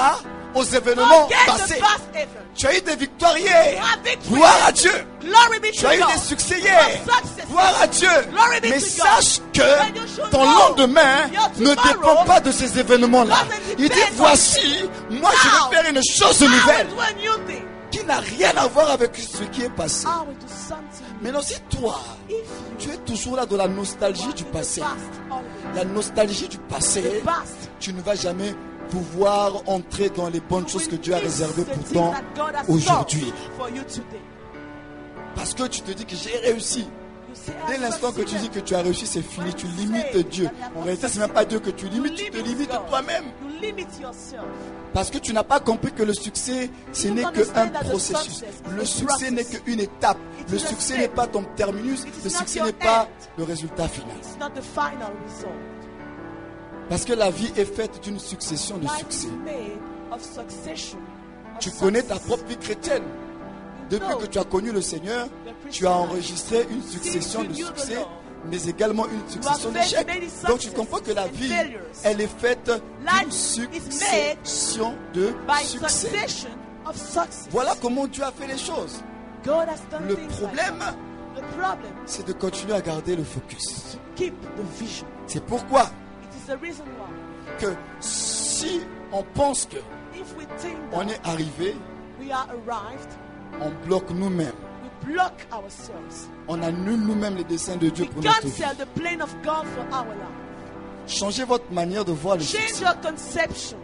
aux événements Forget the passés. past event. Tu as eu des victoires hier. You have victory. Gloire à Dieu. Glory be Tu to as eu God. des succès hier. You have success. Gloire à Dieu. Glory be Mais to sache God. que And you should ton know lendemain your ne tomorrow dépend pas de ces événements-là. doesn't Il dit, depend on voici, moi je Now. vais faire une chose I nouvelle will do a new thing. qui n'a rien à voir avec ce qui est passé. I will do something new. Maintenant, si toi, If you tu es toujours là dans la nostalgie walk du in the passé, past always, la nostalgie du passé, the past, tu ne vas jamais pouvoir entrer dans les bonnes choses que Dieu a réservées pour the toi things that God has aujourd'hui. done for you today. Parce que tu te dis que j'ai réussi. You say, Dès I l'instant que tu dis succeeded. que tu as réussi, c'est fini. Tu limites Dieu. En réalité, ce n'est même pas Dieu que tu You limites, tu te limit limites God. toi-même. You limit yourself. Parce que tu n'as pas compris que le succès, ce You n'est don't qu'un understand that the processus. success is Le a succès n'est process. qu'une étape. It Le is a succès step. n'est pas ton terminus. It is Le not succès your n'est pas end. le résultat final. It's not the final result. Parce que la vie est faite d'une succession de Life is succès. made of succession. of Tu connais ta success. propre vie chrétienne. You Depuis know que tu as connu le Seigneur, tu as enregistré une succession de succès, mais également une succession d'échecs. Donc tu comprends que la vie, elle est faite d'une succession de by succès. succession of success. Voilà comment Dieu a fait les choses. God has done Le things like problème, that. The problem c'est de continuer à garder le focus. is to keep the vision. C'est pourquoi It is the reason why que si on pense que if we think on that est arrivé, we are arrived, on bloque nous-mêmes. we block ourselves. On annule nous-mêmes les desseins de Dieu We pour notre vie. cancel the plan of God for our life. Changez votre manière de voir le Change succès. your conception.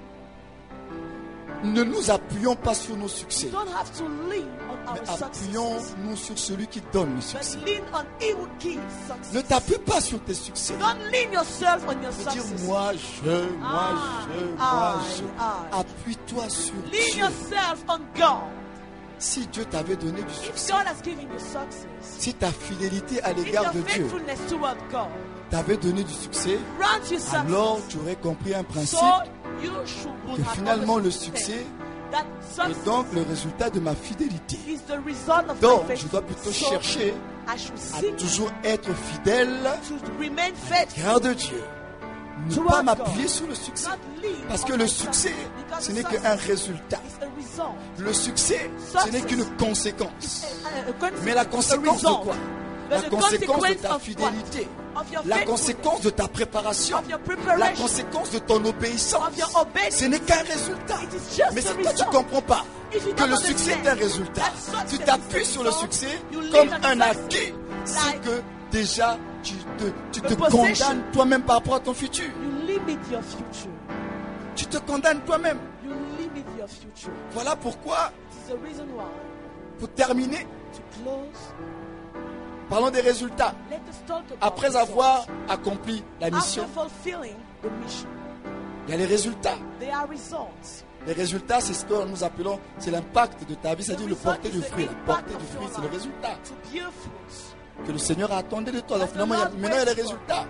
Ne nous appuyons pas sur nos succès, You don't have to lean on mais our success, appuyons-nous sur celui qui donne le but succès. lean on He who gives Ne success. t'appuie pas sur tes succès. Don't lean yourself on your Ne dire success. moi je, moi je, I, moi I, je. I. Appuie-toi sur Lean Dieu. yourself on God. Si Dieu t'avait donné du If succès, God has given you success, si ta fidélité à if l'égard your de Dieu faithfulness toward God t'avait donné du succès, grants you success, alors tu aurais compris un principe so you should que have finalement le understood succès that est success donc le résultat de ma fidélité. is the result of Donc my je dois plutôt faithfulness. So chercher I should à seek toujours être fidèle to remain à faithful, l'égard de Dieu. Ne Toward pas God. m'appuyer sur le succès. not lean Parce on que le my succès, success, because ce n'est success qu'un résultat. is a result. Le succès, ce n'est qu'une conséquence. A- a consequence, Mais la a conséquence de result. quoi? But La the conséquence de consequence ta of fidélité. what? Of your La faithfulness, conséquence de ta préparation. of your La preparation, conséquence de ton obéissance. of your obedience. Ce n'est qu'un résultat. It is just Mais a si toi tu result. ne comprends pas If you que don't le succès understand est un résultat, that success tu is t'appuies a sur le result, succès you live comme on un success acquis. C'est like que déjà tu te, tu te a possession. condamnes toi-même par rapport à ton futur. You limit your future. Tu te condamnes toi-même. You limit your future. Voilà pourquoi, It is the reason why, pour terminer, to close, parlons des résultats. let us talk about Après results. avoir accompli la mission, After fulfilling the mission, il y a les résultats. there are results. Les résultats, c'est ce que nous appelons, c'est l'impact de ta vie, c'est-à-dire The le result porter is du the fruit. La impact portée of du fruit, your c'est le life. résultat To bear fruits. que le Seigneur a attendu de toi. Donc That the finalement, il y a, Lord maintenant, il y a les waits for. résultats.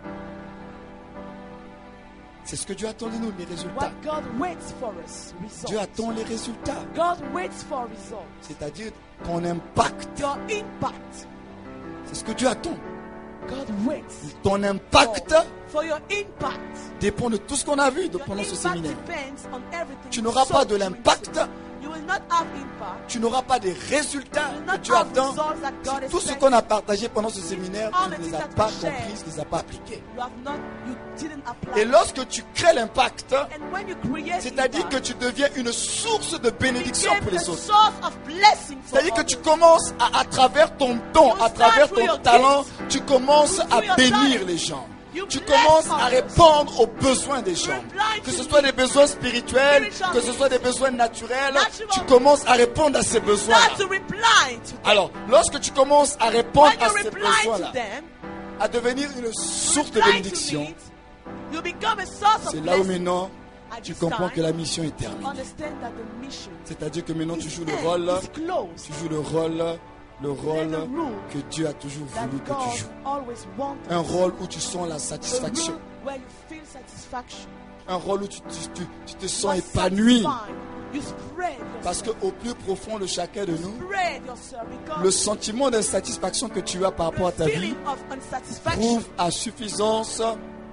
C'est ce que Dieu attend de nous, les résultats. What God waits for us, results. Dieu attend les résultats, God waits for results. c'est-à-dire ton impact. Your impact. C'est ce que Dieu attend. God waits Ton impact for, for your impact. dépend de tout ce qu'on a vu Your pendant ce impact séminaire. depends on everything Tu you n'auras saw pas de during l'impact, the service. You will not have impact. tu n'auras pas des résultats You will que not Dieu have attend. results that God Si tout ce expects. qu'on a partagé pendant ce séminaire, all tu the ne les things as that pas we shared, compris, tu ne les as pas appliqués. You have not, you didn't apply. Et lorsque tu crées l'impact, And when you create c'est-à-dire que impact, tu deviens une source de it bénédiction became pour a les autres. source of blessing for C'est-à-dire que others. tu commences à, à travers ton don, You à travers start through ton your talent, gifts. tu commences Through à your bénir talent. les gens. You Tu bless commences à others. répondre aux besoins des gens. Reply Que to ce soit needs. des besoins spirituels, Spiritual que ce soit des besoins naturels, Natural. tu commences à répondre à ces besoins. Start to reply to them. Alors, lorsque tu commences à répondre When à you ces reply to besoins-là, them, à devenir une source de reply to bénédiction, needs, you become a source of c'est là où blessing. maintenant At tu this comprends time, que la mission est terminée. understand that the mission C'est-à-dire que maintenant tu is joues le end, rôle, is closed. tu joues le rôle, le rôle the rule que Dieu a toujours That voulu que God tu joues. always wanted. Un rôle où tu sens la A satisfaction. rule where you feel satisfaction. Un rôle où tu, tu- tu- tu te You sens are épanoui. satisfied. You spread Parce yourself. qu'au plus profond de chacun de nous, Spread yourself because le sentiment d'insatisfaction que tu as par rapport à ta the vie feeling of unsatisfaction prouve à suffisance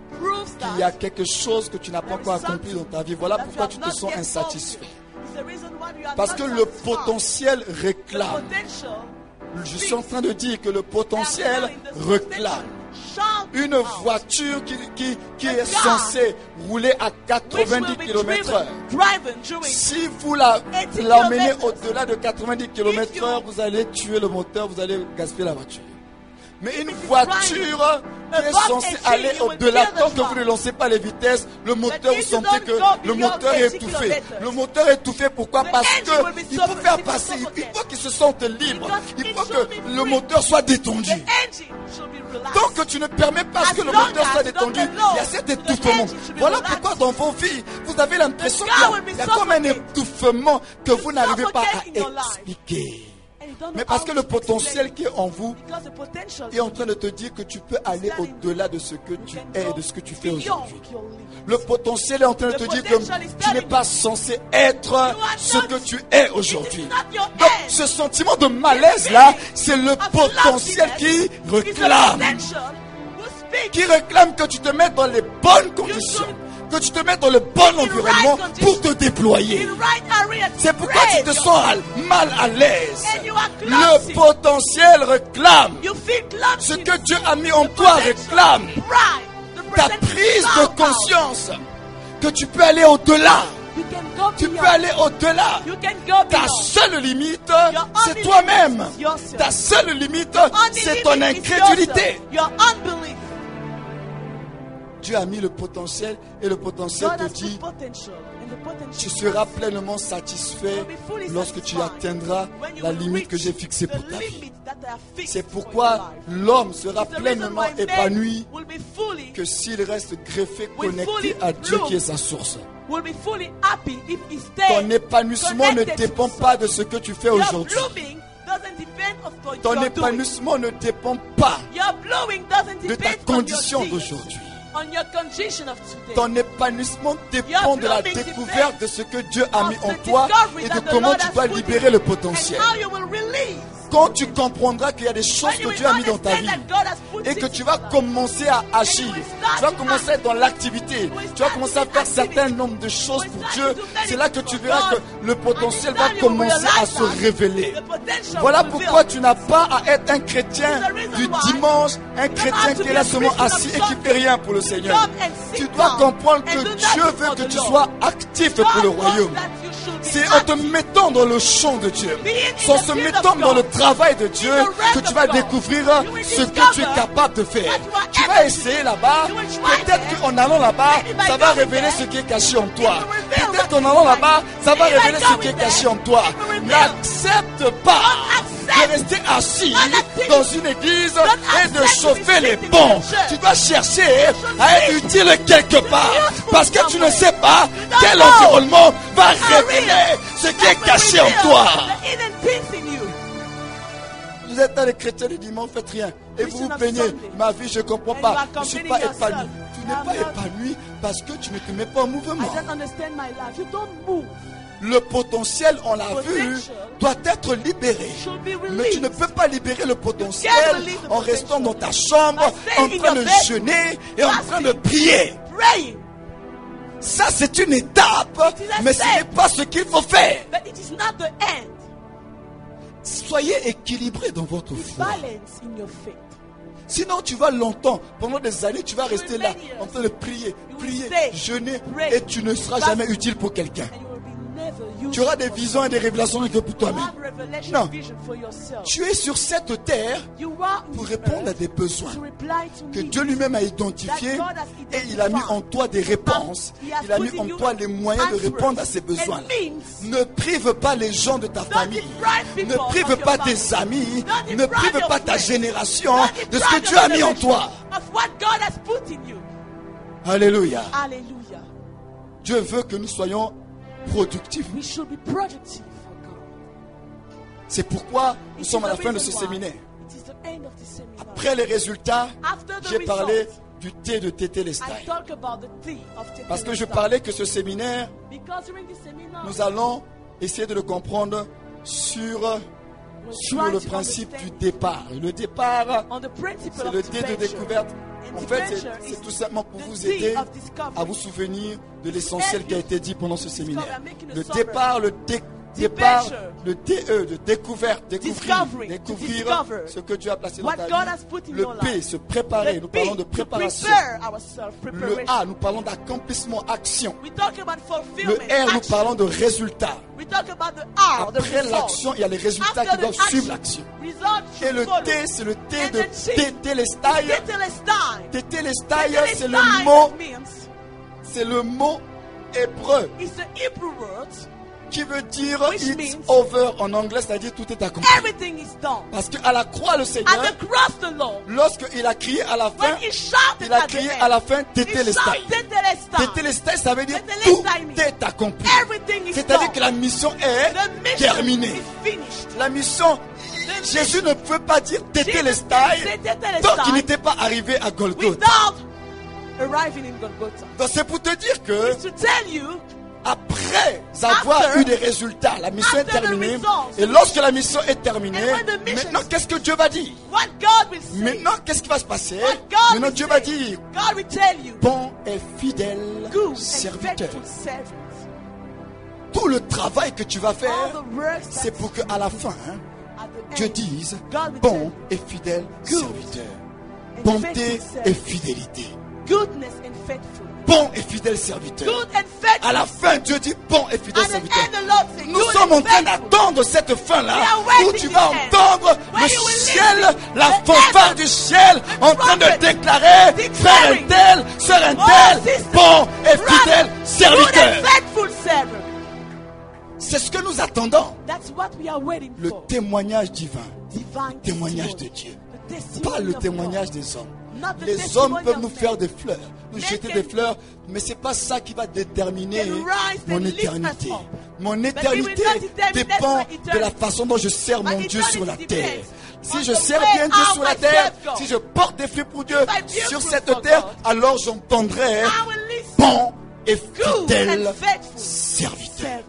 proves qu'il y a that quelque chose que tu n'as pas encore accompli dans ta vie. Voilà that you pourquoi have tu te not sens yet insatisfait. solved. It's the reason why you are Parce not que le satisfied. potentiel The réclame. potential Je suis en train de dire que le potentiel réclame. Une voiture qui, qui, qui est censée rouler à quatre-vingt-dix kilomètres heure. Si vous la- l'emmenez au-delà de quatre-vingt-dix kilomètres heure, vous allez tuer le moteur, vous allez gaspiller la voiture. Mais une voiture qui est censée aller au-delà, tant que vous ne lancez pas les vitesses, le moteur, vous sentez que le moteur est étouffé. Le moteur est étouffé, pourquoi? Parce que il faut faire passer, il faut qu'il se sente libre. Il faut que le moteur soit détendu. Tant que tu ne permets pas que le moteur soit détendu, il y a cet étouffement. Voilà pourquoi dans vos vies, vous avez l'impression qu'il y a, il y a comme un étouffement que vous n'arrivez pas à expliquer. Mais parce que le potentiel qui est en vous est en train de te dire que tu peux aller au-delà de ce que tu es et de ce que tu fais aujourd'hui. Le potentiel est en train de te dire que tu n'es pas censé être ce que tu es aujourd'hui. Donc ce sentiment de malaise là, c'est le potentiel qui réclame. Qui réclame que tu te mettes dans les bonnes conditions. Que tu te mettes dans le bon environnement pour te déployer. C'est pourquoi tu te sens mal à l'aise. Le potentiel réclame. Ce que Dieu a mis en toi réclame. Ta prise de conscience que tu peux aller au-delà. Tu peux aller au-delà. Ta seule limite, c'est toi-même. Ta seule limite, c'est ton incrédulité. Dieu a mis le potentiel et le potentiel te dit tu seras pleinement satisfait lorsque tu atteindras la limite que j'ai fixée pour ta vie. C'est pourquoi l'homme sera pleinement épanoui que s'il reste greffé, connecté à Dieu qui est sa source. Ton épanouissement ne dépend pas de ce que tu fais aujourd'hui. Ton épanouissement ne dépend pas de ta condition d'aujourd'hui. Ton épanouissement dépend de la découverte de ce que Dieu a mis en toi et de comment tu dois libérer le potentiel. Quand tu comprendras qu'il y a des choses que Dieu a mis dans ta vie et que tu vas commencer à agir, tu vas commencer à être dans l'activité, tu vas commencer à faire un certain nombre de choses pour Dieu, c'est là que tu verras que le potentiel va commencer à se révéler. Voilà pourquoi tu n'as pas à être un chrétien du dimanche, un chrétien qui est là seulement assis et qui ne fait rien pour le Seigneur. Tu dois comprendre que Dieu veut que tu sois actif pour le royaume. C'est en te mettant dans le champ de Dieu, en se mettant dans le travail de Dieu, que tu vas découvrir ce que tu es capable de faire. Tu vas essayer là-bas, peut-être qu'en allant là-bas, ça va révéler ce qui est caché en toi. Peut-être qu'en allant là-bas, ça va révéler ce qui est caché en toi. N'accepte pas de rester assis dans une église et de chauffer les ponts. Tu dois chercher à être utile quelque part, parce que tu ne sais pas quel environnement va révéler ce qui est caché en toi. Vous êtes dans les chrétiens du dimanche, faites rien. Et vous vous plaignez, ma vie, je ne comprends pas. Je ne suis pas épanoui. Tu n'es pas épanoui parce que tu ne te mets pas en mouvement. Le potentiel, on l'a vu, doit être libéré. Mais tu ne peux pas libérer le potentiel en restant dans ta chambre, en train de jeûner et en train de prier. Ça, c'est une étape, mais ce n'est pas ce qu'il faut faire. Soyez équilibrés dans votre foi. Sinon, tu vas longtemps, pendant des années, tu vas rester là, en train de prier, prier, jeûner, et tu ne seras jamais utile pour quelqu'un. Tu auras des visions et des révélations que pour toi-même. Non. Tu es sur cette terre pour répondre à des besoins que Dieu lui-même a identifiés et il a mis en toi des réponses. Il a mis en toi les moyens de répondre à ces besoins. Ne prive pas les gens de ta famille. Ne prive pas tes amis. Ne prive pas ta génération de ce que Dieu a mis en toi. Alléluia. Dieu veut que nous soyons productifs. C'est pourquoi nous sommes à la fin de ce séminaire. Après les résultats, j'ai parlé du thé de Tétélestai. Parce que je parlais que ce séminaire, nous allons essayer de le comprendre sur We're sur trying le to principe understand du départ. Et le départ, on the principle c'est of le dé de departure. découverte. And En fait, c'est- departure is c'est tout simplement pour the vous D aider of discovery. à vous souvenir de l'essentiel qui a été dit pendant ce séminaire. I'm making a Le summary. départ, le dé- départ, Departure. le D E de découverte, découvrir, Discovery, to découvrir discover ce que Dieu a placé dans what ta God has vie. put in Le your P, life. se préparer, The nous B, parlons de to préparation. prepare ourselves, Le preparation. A, nous parlons d'accomplissement, action. We talk about Le fulfillment, R, nous action. parlons de résultat. We talk about the R, the Après result. l'action, il y a les résultats After qui the doivent suivre action, l'action. result should Et le follow. T, c'est le T And de the T, tétélestai. Tetelestai. Tétélestai, c'est le Tetelestai, mot, that means c'est le mot hébreu it's the Hebrew word. qui veut dire Which it's means- over en anglais, c'est-à-dire tout est accompli. Everything is done. Parce qu'à la croix, le Seigneur, At the cross, the Lord, lorsqu'il a crié à la fin, when he shouted il a at the crié end, à la fin he tétélestai. shouted Tetelestai. Tétélestai, ça veut dire Tétélestai tout means est accompli. Everything is C'est-à-dire done. que la mission est The mission terminée. is finished. La mission, The Jésus ne peut pas dire Jesus tétélestai can say Tetelestai tant qu'il n'était pas arrivé à Golgotha. without arriving in Golgotha. Donc c'est pour te dire que It's to tell you, après avoir After- eu des résultats, la mission est after the terminée. results, Et lorsque la mission est terminée, And when the mission- maintenant qu'est-ce que Dieu va dire? what God will say. Maintenant qu'est-ce qui va se passer? What God Maintenant will Dieu say. va dire, God will tell you, bon et fidèle good and serviteur. faithful servant. Tout le travail que tu vas All faire, the works that c'est pour qu'à la fin, hein, at the Dieu end, dise, God will bon tell you, et fidèle Good serviteur. and Bonté faithful et servant. fidélité. Goodness and faithful. Bon et fidèle serviteur. Good and faithful. À la fin, Dieu dit bon et fidèle At the serviteur. end, the Lord says, Nous good sommes and en train faithful. d'attendre cette fin-là We are où waiting tu vas this end. entendre When le you will ciel, listen, la the fanfare heaven, du ciel en train de trumpet, déclarer frère declaring, un tel, sœur un oh, tel, sister, bon et brother, fidèle Good serviteur. and faithful servant. C'est ce que nous attendons. That's what we are waiting Le for. témoignage divin, Divine témoignage de testimony. Dieu. The testimony Pas le of témoignage God. des hommes. Not the Les testimony hommes peuvent of nous men. faire des fleurs, nous Men jeter can- des fleurs, mais c'est pas ça qui va déterminer Can rise mon and lift us éternité. up. Mon will éternité not determine dépend my de eternity. la façon dont je sers My mon Dieu sur la eternity terre. depends Si on je the sers way bien Dieu how sur la I terre, serve God. si je porte des fruits pour Dieu If I bear sur fruit cette for terre, God, alors j'entendrai I will listen. bon et Good fidèle and faithful serviteur. servants.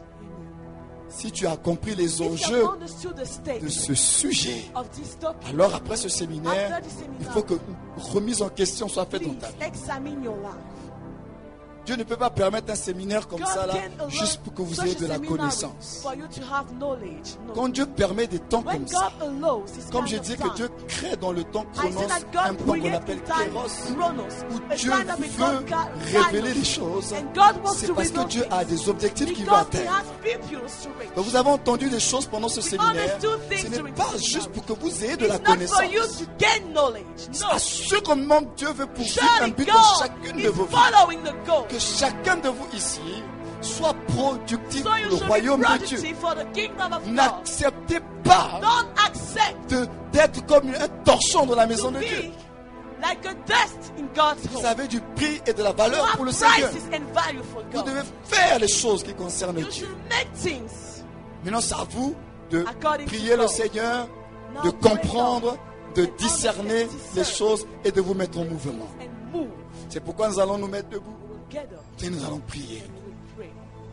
Si tu as compris les If you enjeux have understood the state de ce sujet, of this topic, alors après ce séminaire, After the seminar, il faut que une remise en question soit faite dans please ta vie. examine your life. Dieu ne peut pas permettre un séminaire comme God ça là, can't allow juste pour que vous such ayez a de la seminary connaissance. for you to have knowledge. No. Quand Dieu permet des temps When comme ça, God allows this comme kind j'ai of dit que time, Dieu crée dans le temps I say chronos that un God temps qu'on creates appelle in time Kairos, chronos, où a Dieu time that we call veut Ka- révéler Kairos. les choses. And God wants C'est to parce que reveal Dieu things. a des objectifs qu'il veut Because He atteindre. has people to reach. Donc vous avez entendu des choses pendant ce séminaire. understood things Ce n'est during pas the juste seminar. pour que vous ayez de la It's not connaissance. for you to gain knowledge. No. Assurément, Dieu veut poursuivre un Surely but dans God chacune is de vos vies. following the goal. Que chacun de vous ici soit productif So pour you le should be royaume de Dieu. productive for the kingdom of God. N'acceptez pas Don't accept de- d'être comme un torchon dans la maison to de Dieu. be like a dust in God's Vous home. avez du prix et de la You valeur have pour le Seigneur. prices and value for Vous God. devez faire les choses qui concernent You Dieu. should make things Maintenant, c'est à vous de according to prier le God. Seigneur, Now de pray comprendre, God de and discerner understand, les discern choses et de vous mettre en mouvement. and move. C'est pourquoi nous allons nous mettre debout We will get up et nous allons prier. and we will pray.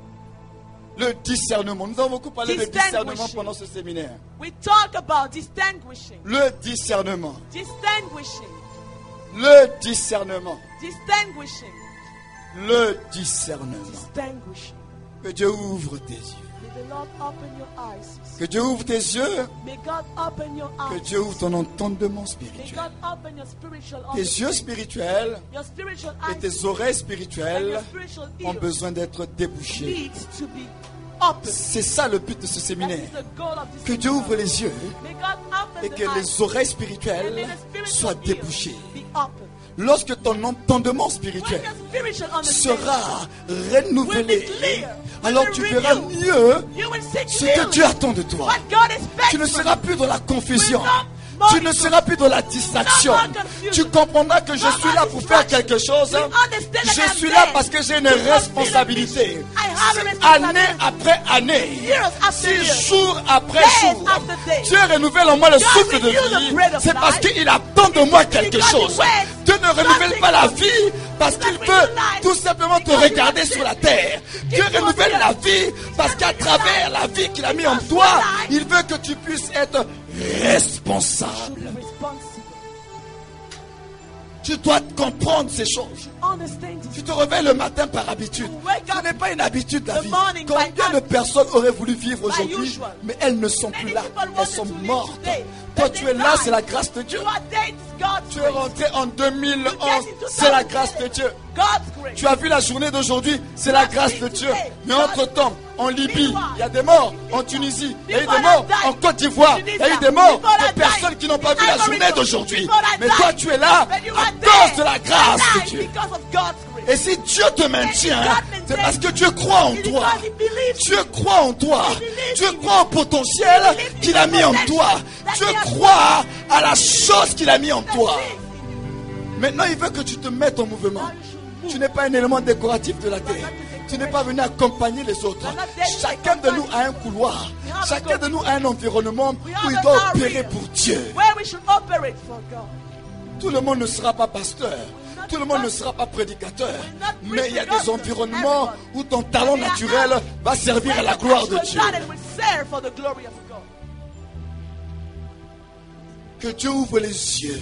Le discernement. Nous avons beaucoup parlé de Distinguishing. discernement pendant ce séminaire. We talk about distinguishing. Le discernement. Distinguishing. Le discernement. Distinguishing. Le discernement. Distinguishing. Que Dieu ouvre tes yeux. May the Lord open your eyes. Que Dieu ouvre tes yeux. May God open your Que eyes. Dieu ouvre ton entendement May spirituel. God open your spiritual Tes yeux understanding. spirituels Your spiritual et eyes tes oreilles and spirituelles your spiritual ont ears besoin d'être débouchées. need to be open. C'est ça le but de ce That is séminaire. the goal of this Que Dieu seminar. ouvre les yeux May God open et the que eyes les oreilles and spirituelles may the soient spiritual débouchées. ears be open. Lorsque ton entendement When spirituel your spiritual understanding sera will renouvelé, be clear, alors will tu be verras renewed, mieux you will see ce que clearly Dieu attend de toi. what God expects Tu ne from seras you. plus dans la confusion. Will not more Tu ne seras plus dans la distraction. No more confusion. Tu comprendras que je No suis more là pour faire distraction. quelque chose. You understand that Je I'm suis là there parce que j'ai une to fulfill a responsabilité. mission. I have a Année responsibility. après année, Years after six years. jours après Days jour, after days. Dieu renouvelle en moi le God souffle de renew the vie. bread of C'est parce life. qu'il attend de moi quelque Because he chose. waits Dieu ne renouvelle something pas la from vie parce qu'il Because veut renew life. tout simplement te Because he regarder wants sur to la terre. give Dieu you renouvelle la vie parce qu'à travers la vie qu'il a mis en toi, il veut que tu puisses être responsable. Tu dois comprendre ces choses. Tu te réveilles le matin par habitude. Ce n'est pas une habitude la vie. Combien de personnes auraient voulu vivre aujourd'hui, mais elles ne sont plus là. Elles sont mortes. Toi tu es là, c'est la grâce de Dieu. Tu es rentré en deux mille onze, c'est la grâce de Dieu. Tu as vu la journée d'aujourd'hui, c'est la grâce de Dieu. Mais entre-temps, en Libye, il y a des morts. En Tunisie, il y a eu des morts. En Côte d'Ivoire, il y a eu des morts. Des personnes qui n'ont pas vu la journée d'aujourd'hui. Mais toi, tu es là à cause de la grâce de Dieu. Et si Dieu te maintient, c'est parce que Dieu croit en toi. Dieu croit en toi. Dieu croit au potentiel qu'il a mis en toi. Dieu croit à la chose qu'il a mis en toi. Maintenant, il veut que tu te mettes en mouvement. Tu n'es pas un élément décoratif de la terre. Tu n'es pas venu accompagner les autres. Chacun de nous a un couloir. Chacun de nous a un environnement où il doit opérer pour Dieu. Tout le monde ne sera pas pasteur. Tout le monde ne sera pas prédicateur. Mais il y a des environnements où ton talent naturel va servir à la gloire de Dieu. Que Dieu ouvre les yeux.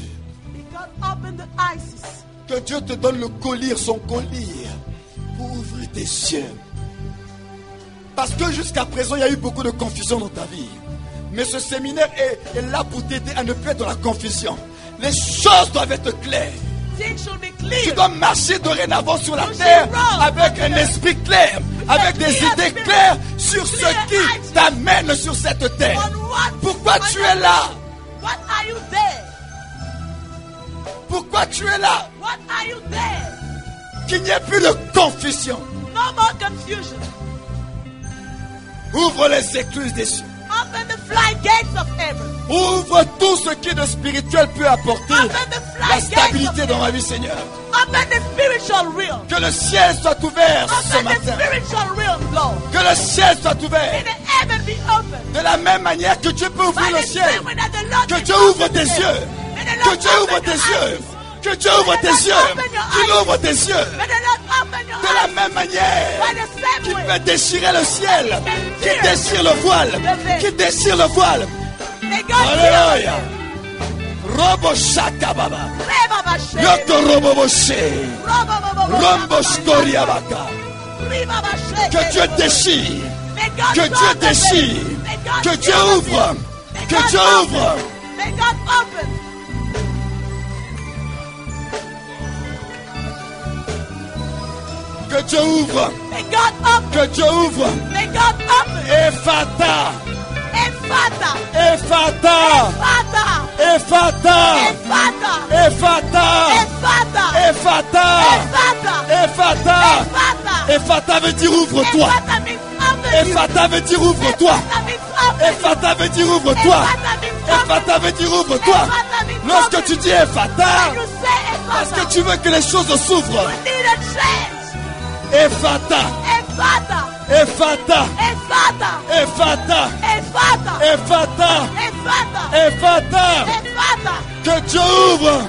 Que Dieu te donne le collier, son collier, pour ouvrir tes yeux. Parce que jusqu'à présent, il y a eu beaucoup de confusion dans ta vie. Mais ce séminaire est, est là pour t'aider à ne plus être dans la confusion. Les choses doivent être claires. Tu dois marcher dorénavant sur la terre avec un esprit clair, avec des idées claires sur ce qui t'amène sur cette terre. Pourquoi tu es là? Pourquoi tu es là? Qu'il n'y ait plus de confusion. Ouvre les écluses des cieux. Ouvre tout ce qui de spirituel peut apporter la stabilité dans ma vie, Seigneur. Que le ciel soit ouvert ce matin. Que le ciel soit ouvert. De la même manière que Dieu peut ouvrir le ciel. Que Dieu ouvre tes yeux. Que Dieu ouvre tes yeux. Que Dieu ouvre tes yeux. Qu'il ouvre tes yeux. De la même manière qu'il peut déchirer le ciel. Qu'il déchire le voile. Qu'il déchire le voile. Alléluia. Robo Shakababa. Yoko Robo Boshe. Rombo Skoriabaka. Que Dieu déchire. Que Dieu déchire. Que Dieu ouvre. Que Dieu ouvre. Que Dieu ouvre. Que Dieu ouvre. Ephata. Ephata. Ephata. Ephata. Ephata. Ephata. Ephata. Ephata veut dire ouvre-toi. Ephata veut dire ouvre-toi. Ephata veut dire ouvre-toi. Ephata veut dire ouvre-toi. Lorsque tu dis Ephata, parce que tu veux que les choses s'ouvrent. Ephata. Ephata. Ephata. Ephata. Ephata. Ephata. Que Dieu ouvre.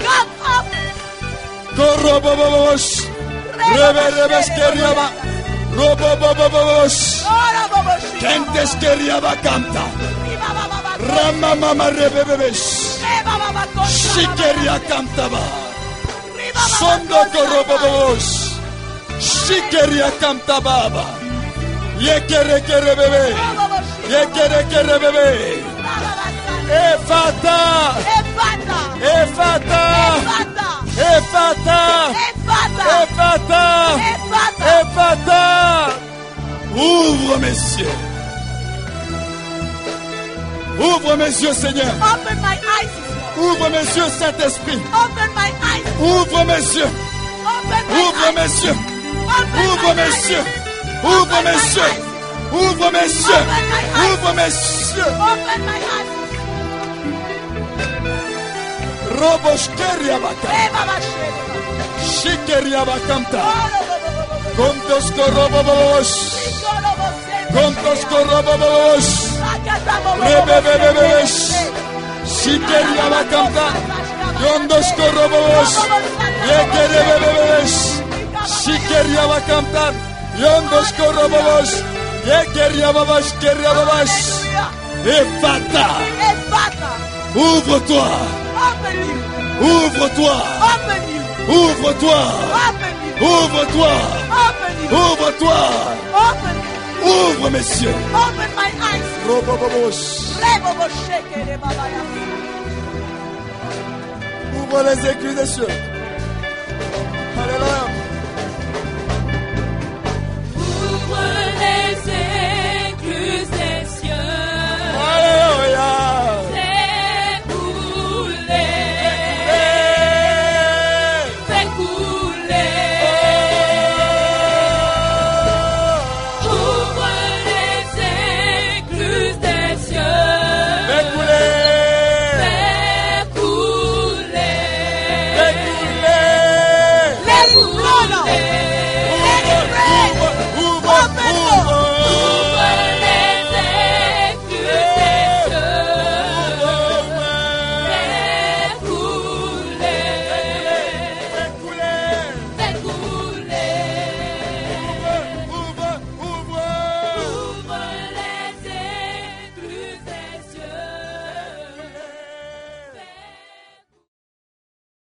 Korobobobosh. Reberebeskeriaba. Robobobobosh. Kenteskeriaba kanta. Ramamama rebebebesh. Shikeria kantaba. Sondo korobobobosh. Shikeria kantaba. Yekere kere bebe. Yekere kere bebe. Ephata. Ephata. Ephata. Ephata. Ephata. Ouvre mes yeux. Ouvre mes yeux, Seigneur. Ouvre mes yeux, Saint-Esprit. Ouvre mes yeux. Ouvre mes yeux. Ouvre mes yeux. Ouvre mes yeux. Ouvre mes yeux. Ouvre mes yeux. Roboshkeria baka. Shikeria bakamta. Kontosko robobosh. Kontosko robobosh. Rebebebebesh. Shikeria bakamta. Kontosko robobosh. Yekerebebebesh. Shikeria bakamta. Yondoshko Rababash. Yekeria Babash, Keria Babash. Ephata. Ephata. Ouvre-toi. Open you. Ouvre-toi. Open you. Ouvre-toi. Open you. Ouvre-toi. Open you. Ouvre-toi. Open you. Ouvre, messieurs. Open my eyes. Robobobosh. Rebobo sheke de babaya. Ouvre les écluses des cieux.